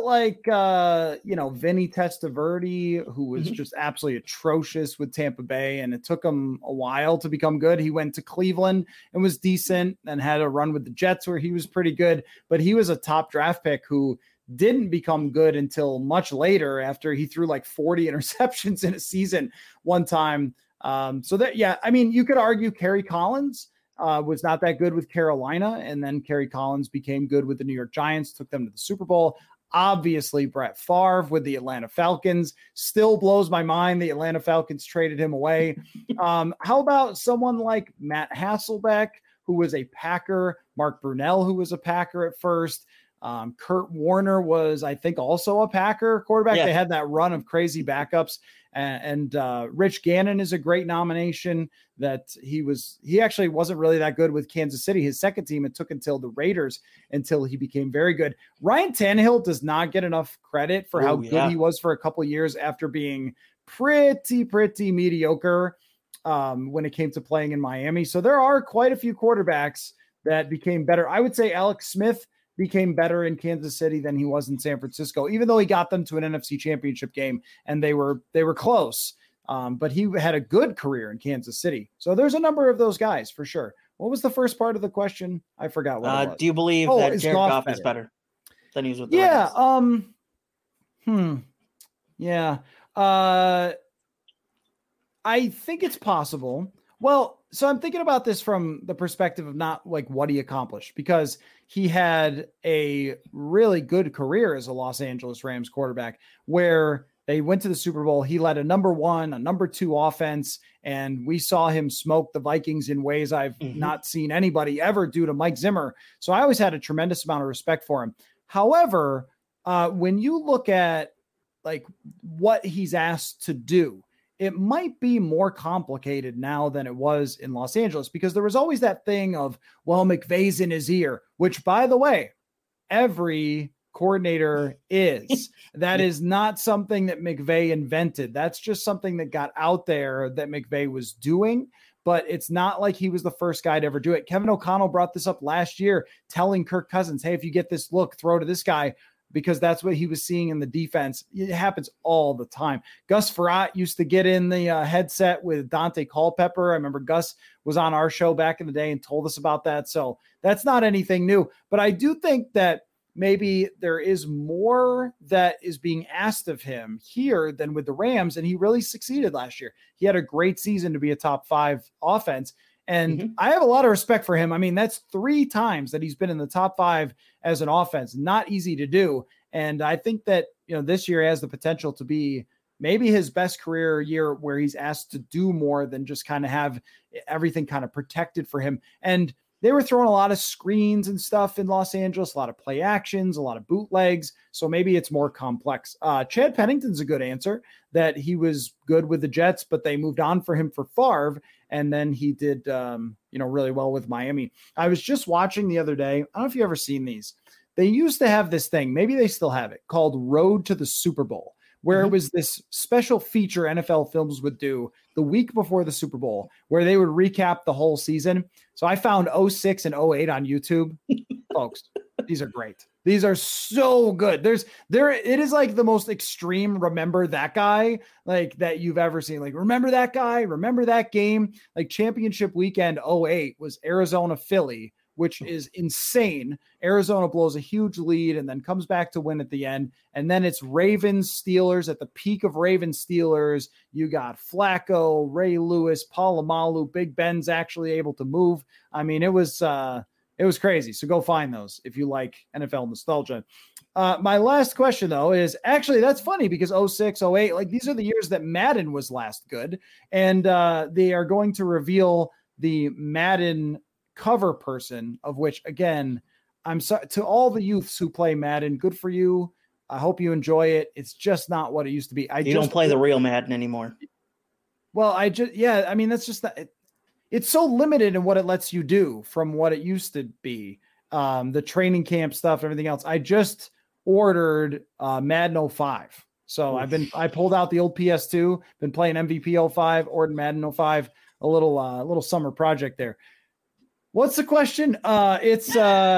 Vinny Testaverde, who was just absolutely atrocious with Tampa Bay, and it took him a while to become good. He went to Cleveland and was decent and had a run with the Jets where he was pretty good, but he was a top draft pick who didn't become good until much later after he threw like 40 interceptions in a season one time. You could argue Kerry Collins was not that good with Carolina, and then Kerry Collins became good with the New York Giants, took them to the Super Bowl. Obviously, Brett Favre with the Atlanta Falcons still blows my mind. The Atlanta Falcons traded him away. How about someone like Matt Hasselbeck, who was a Packer, Mark Brunell, who was a Packer at first. Kurt Warner was, I think, also a Packer quarterback. Yeah. They had that run of crazy backups. And Rich Gannon is a great nomination. That he actually wasn't really that good with Kansas City. His second team, it took until the Raiders until he became very good. Ryan Tannehill does not get enough credit for how good he was for a couple of years after being pretty mediocre when it came to playing in Miami. So there are quite a few quarterbacks that became better. I would say Alex Smith became better in Kansas City than he was in San Francisco, even though he got them to an NFC championship game and they were close. But he had a good career in Kansas City. So there's a number of those guys for sure. What was the first part of the question? I forgot what it was. Do you believe that Jared Goff is better than he was with the Rams? I think it's possible. Well, so I'm thinking about this from the perspective of not like what he accomplished, because he had a really good career as a Los Angeles Rams quarterback where they went to the Super Bowl. He led a number 1, a number 2 offense, and we saw him smoke the Vikings in ways I've not seen anybody ever do to Mike Zimmer. So I always had a tremendous amount of respect for him. However, when you look at like what he's asked to do, it might be more complicated now than it was in Los Angeles, because there was always that thing of, well, McVay's in his ear, which, by the way, every coordinator is. That is not something that McVay invented. That's just something that got out there that McVay was doing, but it's not like he was the first guy to ever do it. Kevin O'Connell brought this up last year, telling Kirk Cousins, hey, if you get this look, throw to this guy, because that's what he was seeing in the defense. It happens all the time. Gus Frerotte used to get in the headset with Dante Culpepper. I remember Gus was on our show back in the day and told us about that. So that's not anything new, but I do think that maybe there is more that is being asked of him here than with the Rams. And he really succeeded last year. He had a great season to be a top 5 offense. And I have a lot of respect for him. I mean, that's 3 times that he's been in the top 5 as an offense. Not easy to do. And I think that, this year has the potential to be maybe his best career year where he's asked to do more than just kind of have everything kind of protected for him. And they were throwing a lot of screens and stuff in Los Angeles, a lot of play actions, a lot of bootlegs. So maybe it's more complex. Chad Pennington's a good answer, that he was good with the Jets, but they moved on for him for Favre. And then he did, really well with Miami. I was just watching the other day. I don't know if you've ever seen these. They used to have this thing, maybe they still have it, called Road to the Super Bowl, where it was this special feature NFL Films would do the week before the Super Bowl, where they would recap the whole season. So I found 06 and 08 on YouTube. Folks, these are great. These are so good. It is like the most extreme remember that guy like that you've ever seen. Like, remember that guy? Remember that game? Like championship weekend 08 was Arizona Philly, which is insane. Arizona blows a huge lead and then comes back to win at the end. And then it's Ravens Steelers at the peak of Ravens Steelers. You got Flacco, Ray Lewis, Polamalu, Big Ben's actually able to move. I mean, it was crazy. So go find those if you like NFL nostalgia. My last question though is actually, that's funny because 06, 08, like these are the years that Madden was last good. And they are going to reveal the Madden cover person, of which, again, I'm sorry to all the youths who play Madden. Good for you. I hope you enjoy it. It's just not what it used to be. You don't play the real Madden anymore. Well, that's just that. It's so limited in what it lets you do from what it used to be. The training camp stuff, everything else. I just ordered Madden 05. So I pulled out the old PS2, been playing MVP 05, ordered Madden 05, a little summer project there. What's the question? Let's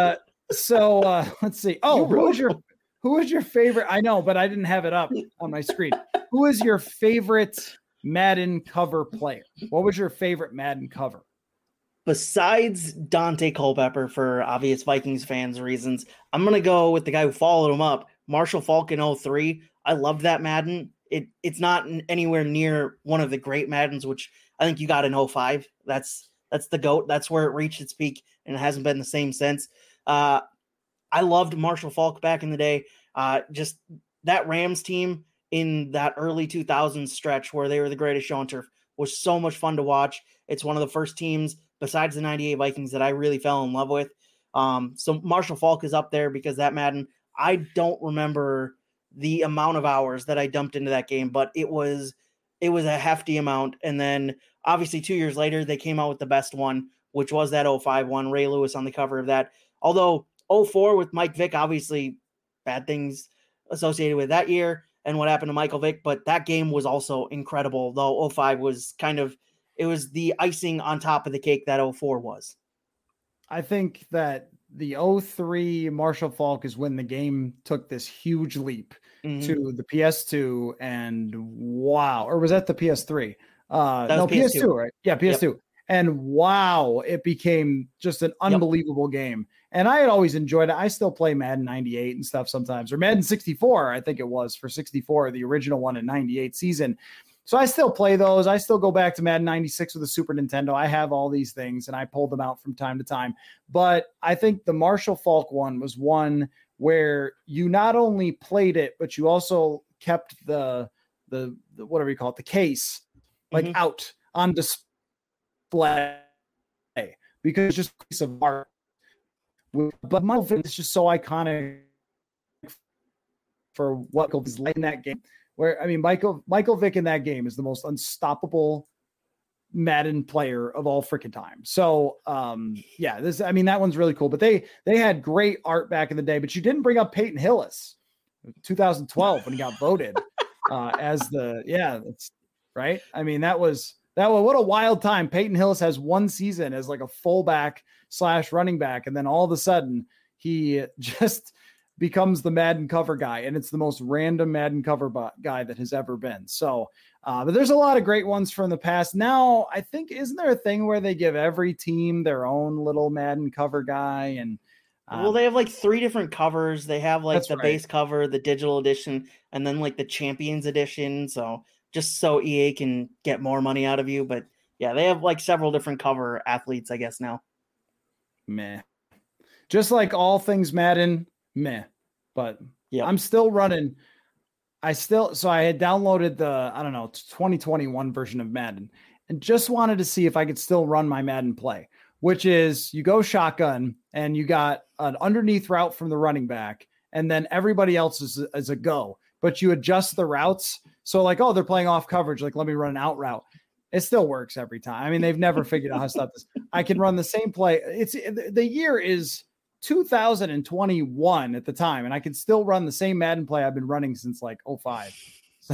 see. Oh, who was your favorite? I know, but I didn't have it up on my screen. Who is your favorite Madden cover player? What was your favorite Madden cover? Besides Dante Culpepper, for obvious Vikings fans reasons, I'm going to go with the guy who followed him up, Marshall Faulk in 03. I loved that Madden. It's not anywhere near one of the great Maddens, which I think you got in 05. That's the GOAT. That's where it reached its peak, and it hasn't been the same since. I loved Marshall Faulk back in the day. Just that Rams team in that early 2000s stretch where they were the greatest show on turf was so much fun to watch. It's one of the first teams besides the 98 Vikings that I really fell in love with. So Marshall Faulk is up there because that Madden, I don't remember the amount of hours that I dumped into that game, but it was a hefty amount. And then obviously 2 years later, they came out with the best one, which was that 05 one, Ray Lewis on the cover of that. Although 04 with Mike Vick, obviously bad things associated with that year and what happened to Michael Vick, but that game was also incredible, though 05 was it was the icing on top of the cake that 04 was. I think that the 03 Marshall Faulk is when the game took this huge leap to the PS2, and wow, or was that the PS3? No, PS2, right? Yeah, PS2. Yep. And wow, it became just an unbelievable game. And I had always enjoyed it. I still play Madden 98 and stuff sometimes, or Madden 64, I think it was for 64, the original one in 98 season. So I still play those. I still go back to Madden 96 with the Super Nintendo. I have all these things and I pull them out from time to time. But I think the Marshall Faulk one was one where you not only played it, but you also kept the whatever you call it, the case, like out on display, because it's just a piece of art. But Michael Vick is just so iconic for what was like in that game. Where, I mean, Michael Vick in that game is the most unstoppable Madden player of all freaking time. So, that one's really cool. But they had great art back in the day. But you didn't bring up Peyton Hillis, 2012, when he got voted that's right. I mean, that was what a wild time. Peyton Hillis has one season as like a fullback / running back, and then all of a sudden he just becomes the Madden cover guy, and it's the most random Madden cover guy that has ever been. So, but there's a lot of great ones from the past. Now, I think, isn't there a thing where they give every team their own little Madden cover guy? And well, they have like 3 different covers. They have like the base right. cover, the digital edition, and then like the Champions edition. So just so EA can get more money out of you. But yeah, they have like several different cover athletes, I guess now. Meh. Just like all things Madden, meh. But yeah, I'm still running. So I had downloaded the, 2021 version of Madden and just wanted to see if I could still run my Madden play, which is you go shotgun and you got an underneath route from the running back, and then everybody else is a go, but you adjust the routes. So like, oh, they're playing off coverage. Like, let me run an out route. It still works every time. I mean, they've never figured out how to stop this. I can run the same play. The year is 2021 at the time, and I can still run the same Madden play I've been running since like 2005. So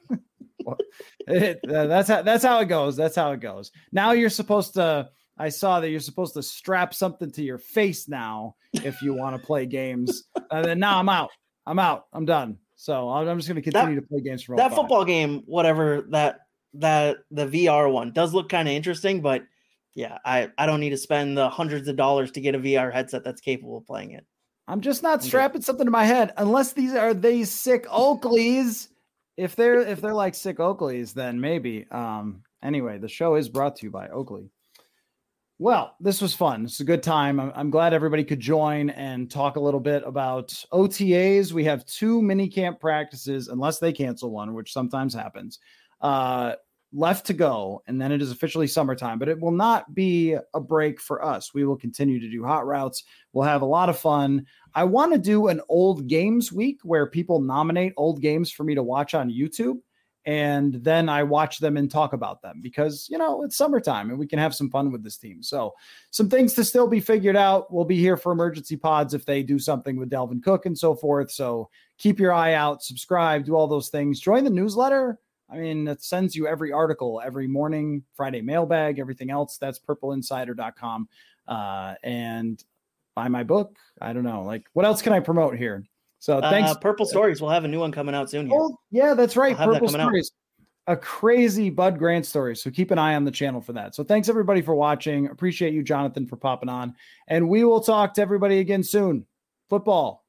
that's how it goes. That's how it goes. Now I saw that you're supposed to strap something to your face now if you want to play games. And then now I'm out. I'm done. So I'm just going to continue to play games from that football game, whatever that the VR one does look kind of interesting, but yeah, I don't need to spend the hundreds of dollars to get a VR headset that's capable of playing it. I'm just not strapping something to my head unless these are these sick Oakleys. If they're like sick Oakleys, then maybe. Anyway, the show is brought to you by Oakley. Well, this was fun. It's a good time. I'm glad everybody could join and talk a little bit about OTAs. We have 2 mini camp practices, unless they cancel one, which sometimes happens. Left to go, and then it is officially summertime, but it will not be a break for us. We will continue to do hot routes. We'll have a lot of fun. I want to do an old games week where people nominate old games for me to watch on YouTube, and then I watch them and talk about them because, it's summertime and we can have some fun with this team. So some things to still be figured out. We'll be here for emergency pods if they do something with Delvin Cook and so forth. So keep your eye out, subscribe, do all those things. Join the newsletter. I mean, it sends you every article every morning, Friday mailbag, everything else. That's purpleinsider.com. And buy my book. I don't know. Like, what else can I promote here? So thanks. Purple Stories. We'll have a new one coming out soon here. Oh, yeah, that's right. Purple Stories. A crazy Bud Grant story. So keep an eye on the channel for that. So thanks everybody for watching. Appreciate you, Jonathan, for popping on. And we will talk to everybody again soon. Football